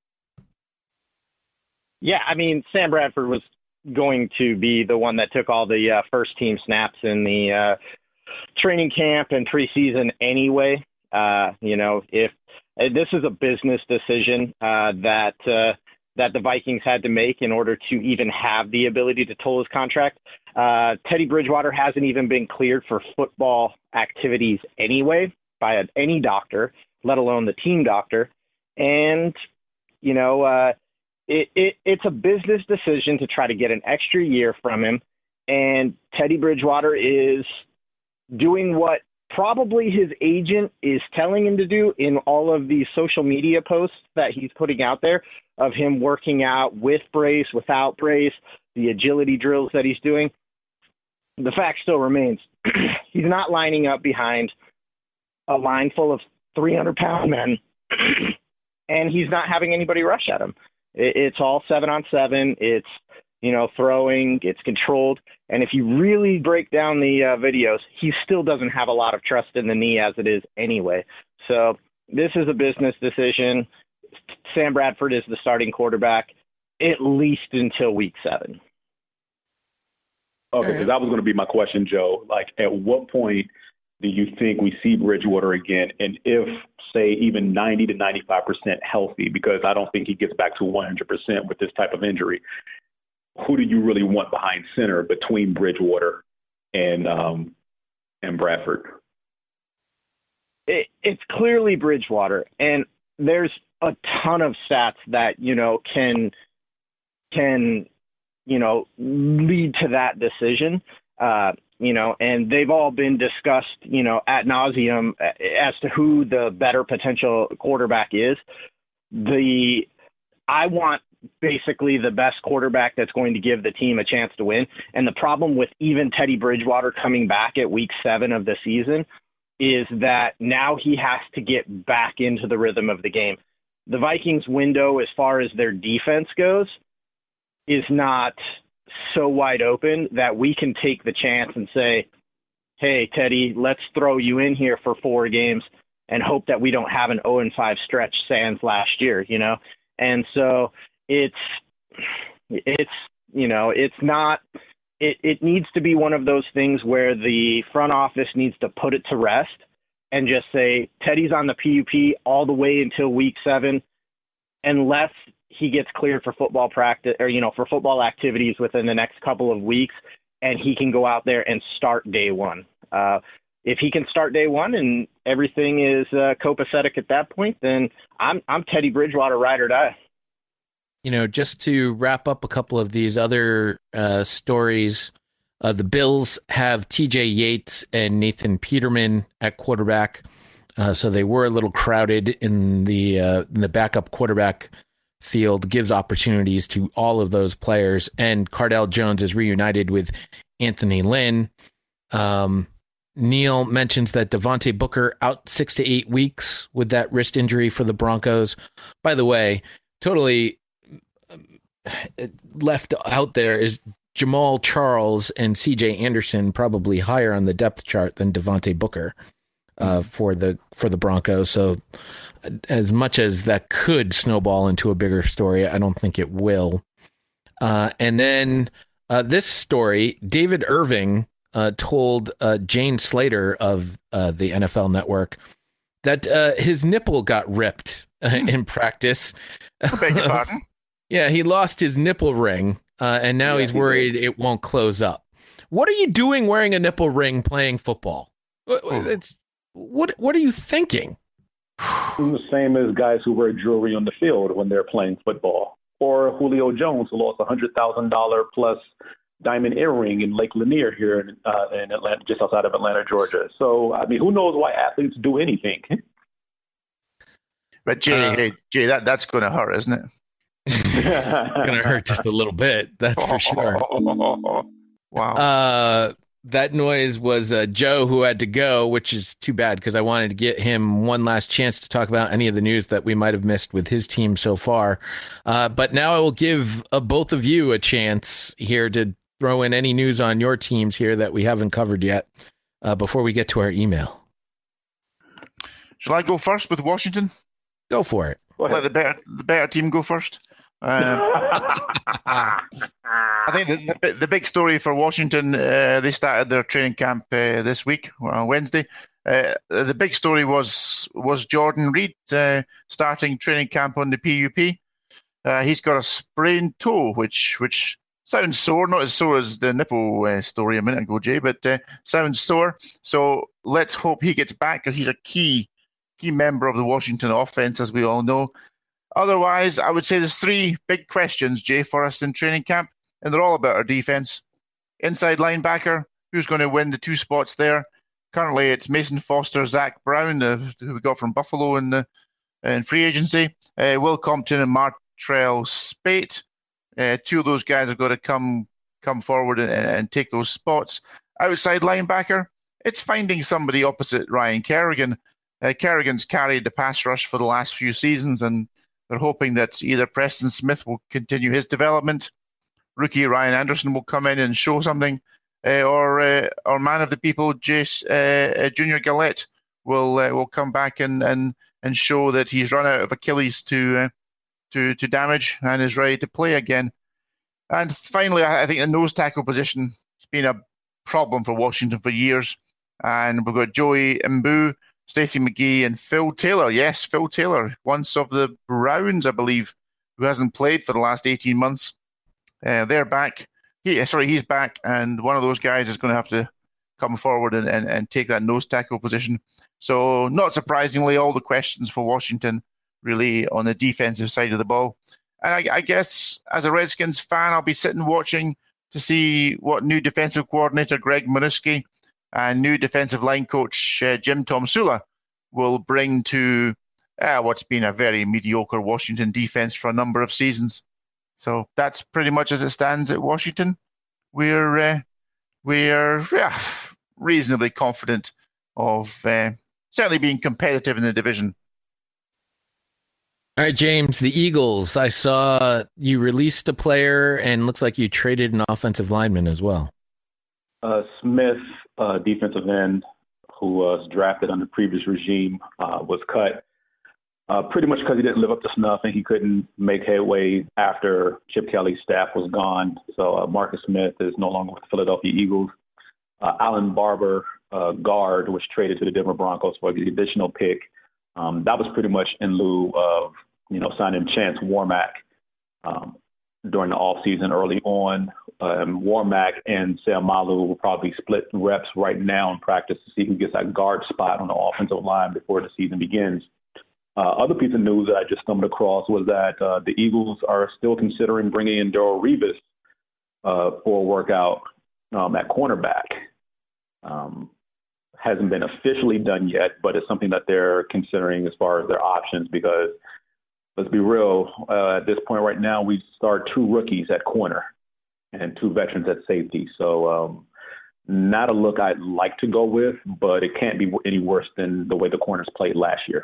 S2: Yeah, I mean, Sam Bradford was going to be the one that took all the uh, first team snaps in the uh, training camp and preseason anyway. Uh, you know, if uh, this is a business decision uh, that uh, that the Vikings had to make in order to even have the ability to toll his contract. Uh, Teddy Bridgewater hasn't even been cleared for football activities anyway by a, any doctor, let alone the team doctor. And, you know, uh, it, it, it's a business decision to try to get an extra year from him. And Teddy Bridgewater is doing what probably his agent is telling him to do in all of these social media posts that he's putting out there of him working out with brace, without brace, the agility drills that he's doing. The fact still remains, he's not lining up behind a line full of three hundred pound men, and he's not having anybody rush at him. It's all seven on seven. It's, you know, throwing, it's controlled. And if you really break down the uh, videos, he still doesn't have a lot of trust in the knee as it is anyway. So this is a business decision. Sam Bradford is the starting quarterback, at least until week seven.
S4: Okay, because that was going to be my question, Joe. Like, at what point do you think we see Bridgewater again? And if, say, even ninety to ninety-five percent healthy, because I don't think he gets back to one hundred percent with this type of injury, who do you really want behind center between Bridgewater and um, and Bradford?
S2: It, it's clearly Bridgewater, and there's a ton of stats that, you know, can can you know lead to that decision. Uh, you know, and they've all been discussed, you know, ad nauseum as to who the better potential quarterback is. The I want basically the best quarterback that's going to give the team a chance to win. And the problem with even Teddy Bridgewater coming back at week seven of the season is that now he has to get back into the rhythm of the game. The Vikings window, as far as their defense goes, is not so wide open that we can take the chance and say, hey, Teddy, let's throw you in here for four games and hope that we don't have an oh and five stretch sans last year, you know? And so it's, it's, you know, it's not, it, it needs to be one of those things where the front office needs to put it to rest and just say, Teddy's on the P U P all the way until week seven, unless he gets cleared for football practice or, you know, for football activities within the next couple of weeks, and he can go out there and start day one. Uh, if he can start day one and everything is uh, copacetic at that point, then I'm, I'm Teddy Bridgewater, ride or die.
S1: you know, just to wrap up a couple of these other uh, stories, uh, the Bills have T J Yates and Nathan Peterman at quarterback. Uh, so they were a little crowded in the uh, in the backup quarterback field, gives opportunities to all of those players. And Cardale Jones is reunited with Anthony Lynn. Um, Neil mentions that Devontae Booker out six to eight weeks with that wrist injury for the Broncos. By the way, totally left out there is Jamal Charles and C J Anderson, probably higher on the depth chart than Devontae Booker uh, for the for the Broncos. So as much as that could snowball into a bigger story, I don't think it will. Uh, and then uh, this story, David Irving uh, told uh, Jane Slater of uh, the N F L Network that uh, his nipple got ripped uh, in practice.
S3: I beg your pardon?
S1: Yeah, he lost his nipple ring, uh, and now yeah, he's worried he it won't close up. What are you doing wearing a nipple ring playing football? It's, what What are you thinking?
S4: The same as guys who wear jewelry on the field when they're playing football. Or Julio Jones, who lost a one hundred thousand dollars plus diamond earring in Lake Lanier here in, uh, in Atlanta, just outside of Atlanta, Georgia. So, I mean, who knows why athletes do anything?
S3: But, Jay,
S1: Uh,
S3: hey, Jay that, that's going to hurt, isn't it?
S1: It's going to hurt just a little bit, that's for sure.
S3: Wow.
S1: Uh, that noise was uh, Joe, who had to go, which is too bad because I wanted to get him one last chance to talk about any of the news that we might have missed with his team so far. Uh, but now I will give uh, both of you a chance here to throw in any news on your teams here that we haven't covered yet uh, before we get to our email.
S3: Shall I go first with Washington?
S1: Go for it.
S3: Let the better, the better team go first. Uh, I think the, the, the big story for Washington, uh, they started their training camp uh, this week, on Wednesday. Uh, the big story was was Jordan Reed uh, starting training camp on the P U P. Uh, he's got a sprained toe, which which sounds sore, not as sore as the nipple uh, story a minute ago, Jay, but uh, sounds sore. So let's hope he gets back because he's a key key member of the Washington offense, as we all know. Otherwise, I would say there's three big questions, Jay, for us in training camp, and they're all about our defense. Inside linebacker, who's going to win the two spots there? Currently, it's Mason Foster, Zach Brown, the, who we got from Buffalo in the in free agency, uh, Will Compton and Martrell Spate. Uh, two of those guys have got to come come forward and, and take those spots. Outside linebacker, it's finding somebody opposite Ryan Kerrigan. Uh, Kerrigan's carried the pass rush for the last few seasons, and they're hoping that either Preston Smith will continue his development, rookie Ryan Anderson will come in and show something, uh, or uh, or man of the people, Jace, uh, Junior Gillette, will uh, will come back and, and, and show that he's run out of Achilles to uh, to to damage and is ready to play again. And finally, I think the nose tackle position has been a problem for Washington for years, and we've got Joey Mbu, Stacey McGee, and Phil Taylor. Yes, Phil Taylor, once of the Browns, I believe, who hasn't played for the last eighteen months. Uh, they're back. He, sorry, he's back, and one of those guys is going to have to come forward and, and, and take that nose tackle position. So, not surprisingly, all the questions for Washington really on the defensive side of the ball. And I, I guess as a Redskins fan, I'll be sitting watching to see what new defensive coordinator Greg Minuski and new defensive line coach uh, Jim Tomsula will bring to uh, what's been a very mediocre Washington defense for a number of seasons. So that's pretty much as it stands at Washington. We're uh, we're yeah, reasonably confident of uh, certainly being competitive in the division.
S1: All right, James, the Eagles. I saw you released a player and looks like you traded an offensive lineman as well.
S4: Uh, Smith, uh, defensive end, who was drafted under the previous regime, uh, was cut uh, pretty much because he didn't live up to snuff and he couldn't make headway after Chip Kelly's staff was gone. So uh, Marcus Smith is no longer with the Philadelphia Eagles. Uh, Alan Barber, uh, guard, was traded to the Denver Broncos for the additional pick. Um, that was pretty much in lieu of, you know, signing Chance Warmack um, during the offseason early on. Um, Warmack and Seumalo will probably split reps right now in practice to see who gets that guard spot on the offensive line before the season begins. Uh, other piece of news that I just stumbled across was that uh, the Eagles are still considering bringing in Darrelle Revis uh, for a workout um, at cornerback. Um, hasn't been officially done yet, but it's something that they're considering as far as their options because, let's be real, uh, at this point right now, we start two rookies at corner and two veterans at safety. So um, not a look I'd like to go with, but it can't be any worse than the way the corners played last year.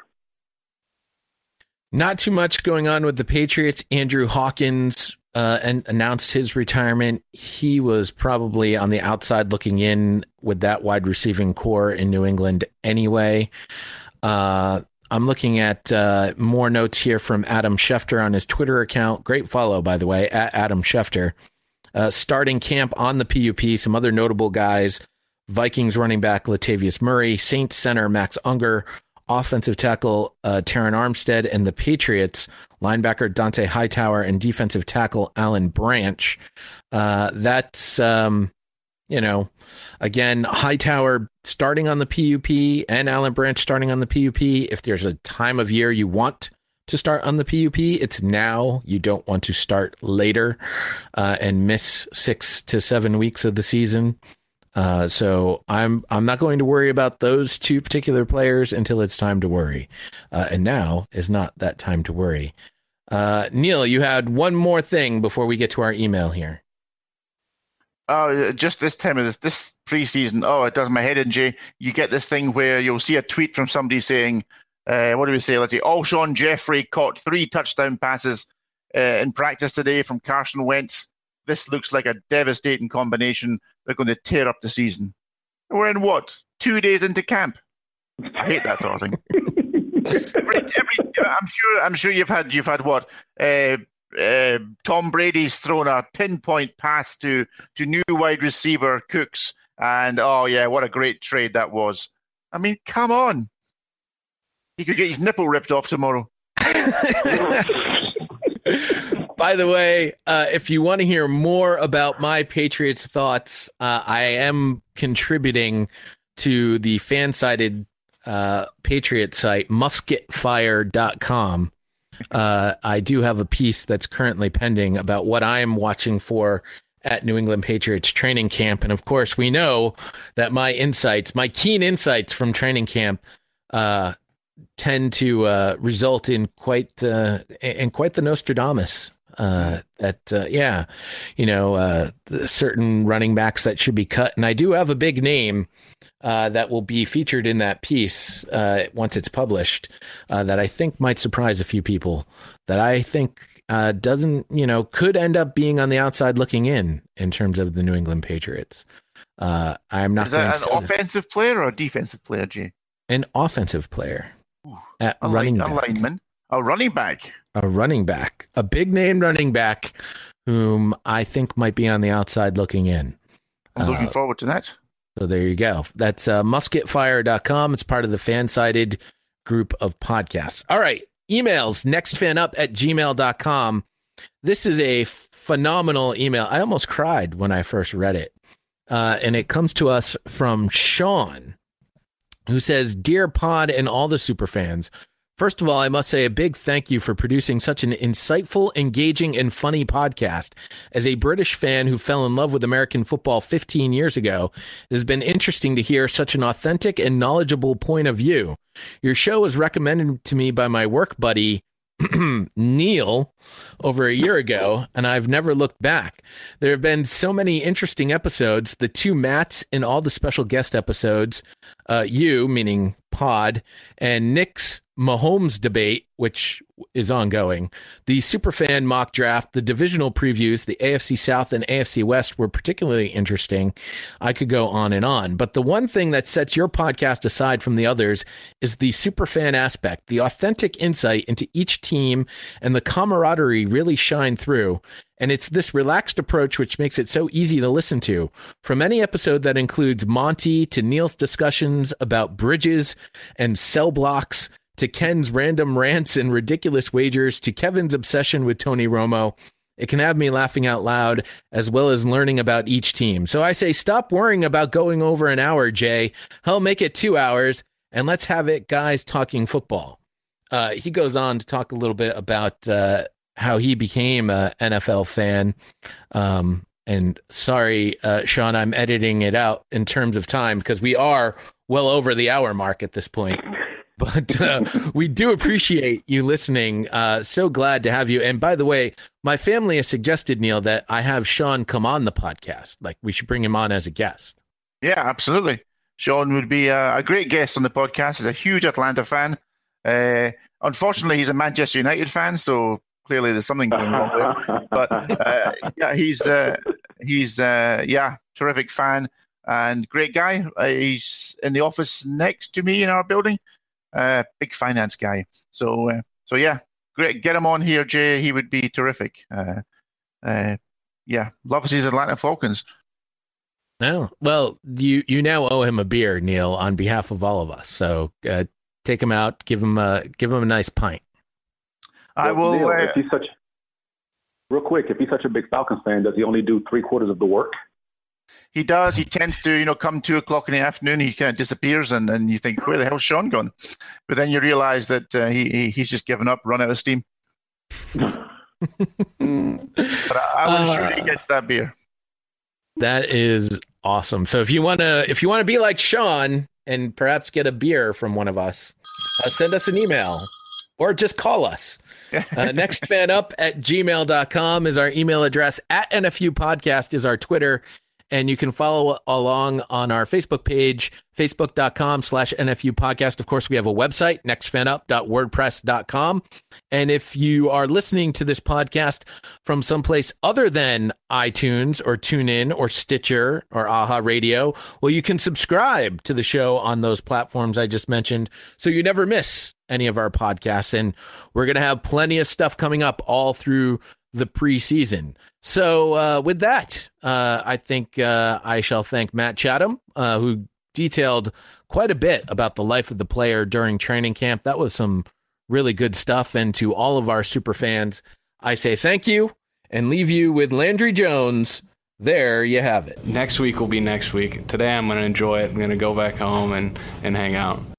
S1: Not too much going on with the Patriots. Andrew Hawkins uh, and announced his retirement. He was probably on the outside looking in with that wide receiving core in New England anyway. Uh, I'm looking at uh, more notes here from Adam Schefter on his Twitter account. Great follow, by the way, at Adam Schefter. Uh, starting camp on the P U P, some other notable guys: Vikings running back Latavius Murray, Saints center Max Unger, offensive tackle uh, Terran Armstead, and the Patriots linebacker Dante Hightower and defensive tackle Alan Branch. Uh, that's, um, you know, again, Hightower starting on the P U P and Alan Branch starting on the P U P. If there's a time of year you want to start on the P U P, it's now. You don't want to start later uh, and miss six to seven weeks of the season. Uh, so I'm I'm not going to worry about those two particular players until it's time to worry. Uh, and now is not that time to worry. Uh, Neil, you had one more thing before we get to our email here.
S3: Oh, just this time of this, this preseason, oh, it does my head in, Jay. You get this thing where you'll see a tweet from somebody saying, uh, what do we say? Let's see. Alshon Jeffrey caught three touchdown passes uh, in practice today from Carson Wentz. This looks like a devastating combination. They're going to tear up the season. We're in what? Two days into camp. I hate that sort of thing. every, every, I'm sure. I'm sure you've had. You've had what? Uh, uh, Tom Brady's thrown a pinpoint pass to to new wide receiver Cooks, and oh yeah, what a great trade that was. I mean, come on. He could get his nipple ripped off tomorrow.
S1: By the way, uh, if you want to hear more about my Patriots thoughts, uh, I am contributing to the fan-sided uh, Patriot site, musket fire dot com. Uh, I do have a piece that's currently pending about what I'm watching for at New England Patriots training camp. And of course, we know that my insights, my keen insights from training camp, uh, tend to uh, result in quite uh, in quite the Nostradamus. Uh, that uh, yeah, you know, uh, certain running backs that should be cut, and I do have a big name uh, that will be featured in that piece uh, once it's published. Uh, that I think might surprise a few people. That I think uh, doesn't, you know, could end up being on the outside looking in in terms of the New England Patriots. Uh, I'm not.
S3: Is that an offensive that. player or a defensive player, Jay?
S1: An offensive player.
S3: Ooh,
S1: at
S3: a
S1: running
S3: line,
S1: back.
S3: A lineman, a running back.
S1: A running back, a big name running back whom I think might be on the outside looking in.
S3: I'm looking
S1: uh,
S3: forward to that.
S1: So there you go. That's uh, musket fire dot com. It's part of the fan-sided group of podcasts. All right. Emails, nextfanup at gmail dot com. This is a phenomenal email. I almost cried when I first read it. Uh, and it comes to us from Sean, who says, "Dear Pod and all the super fans, first of all, I must say a big thank you for producing such an insightful, engaging, and funny podcast. As a British fan who fell in love with American football fifteen years ago, it has been interesting to hear such an authentic and knowledgeable point of view. Your show was recommended to me by my work buddy, Neil, over a year ago, and I've never looked back. There have been so many interesting episodes, the two Matts and all the special guest episodes, uh, you, meaning Pod, and Nick's Mahomes debate, which is ongoing, the Superfan mock draft, the divisional previews, the A F C South and A F C West were particularly interesting. I could go on and on, but the one thing that sets your podcast aside from the others is the Superfan aspect. The authentic insight into each team and the camaraderie really shine through. And it's this relaxed approach which makes it so easy to listen to. From any episode that includes Monty to Neil's discussions about bridges and cell blocks, to Ken's random rants and ridiculous wagers, to Kevin's obsession with Tony Romo, it can have me laughing out loud as well as learning about each team. So I say stop worrying about going over an hour, Jay. Hell, make it two hours, and let's have it guys talking football. uh, he goes on to talk a little bit about uh, how he became an N F L fan. Um, and sorry, uh, Sean, I'm editing it out in terms of time because we are well over the hour mark at this point. But uh, we do appreciate you listening. Uh, so glad to have you. And by the way, my family has suggested, Neil, that I have Sean come on the podcast. Like we should bring him on as a guest.
S3: Yeah, absolutely. Sean would be a, a great guest on the podcast. He's a huge Atlanta fan. Uh, unfortunately, he's a Manchester United fan, so clearly there's something going on there. But uh, yeah, he's uh, he's uh, yeah, terrific fan and great guy. Uh, he's in the office next to me in our building. Uh, big finance guy. So uh, so yeah, great. Get him on here, Jay. He would be terrific. Uh, uh, yeah, loves his Atlanta Falcons.
S1: No, well, you you now owe him a beer, Neil, on behalf of all of us. So uh, take him out, give him a give him a nice pint.
S3: I will.
S4: Neil,
S3: uh,
S4: if he's such real quick, if he's such a big Falcons fan, does he only do three quarters of the work?
S3: He does. He tends to, you know, come two o'clock in the afternoon. He kind of disappears, and, and you think, where the hell's Sean gone? But then you realize that uh, he, he he's just given up, run out of steam. But I, I'm uh, sure he gets that beer.
S1: That is awesome. So if you want to, if you want to be like Sean and perhaps get a beer from one of us, uh, send us an email or just call us. Uh, next fan up at gmail dot com is our email address. At N F U podcast is our Twitter. And you can follow along on our Facebook page, facebook.com slash NFU podcast. Of course, we have a website, next fan up dot wordpress dot com. And if you are listening to this podcast from someplace other than iTunes or TuneIn or Stitcher or AHA Radio, well, you can subscribe to the show on those platforms I just mentioned so you never miss any of our podcasts. And we're going to have plenty of stuff coming up all through the preseason. So uh, with that, uh, I think uh, I shall thank Matt Chatham, uh, who detailed quite a bit about the life of the player during training camp. That was some really good stuff. And to all of our super fans, I say thank you and leave you with Landry Jones. There you have it.
S9: Next week will be next week. Today I'm going to enjoy it. I'm going to go back home and, and hang out.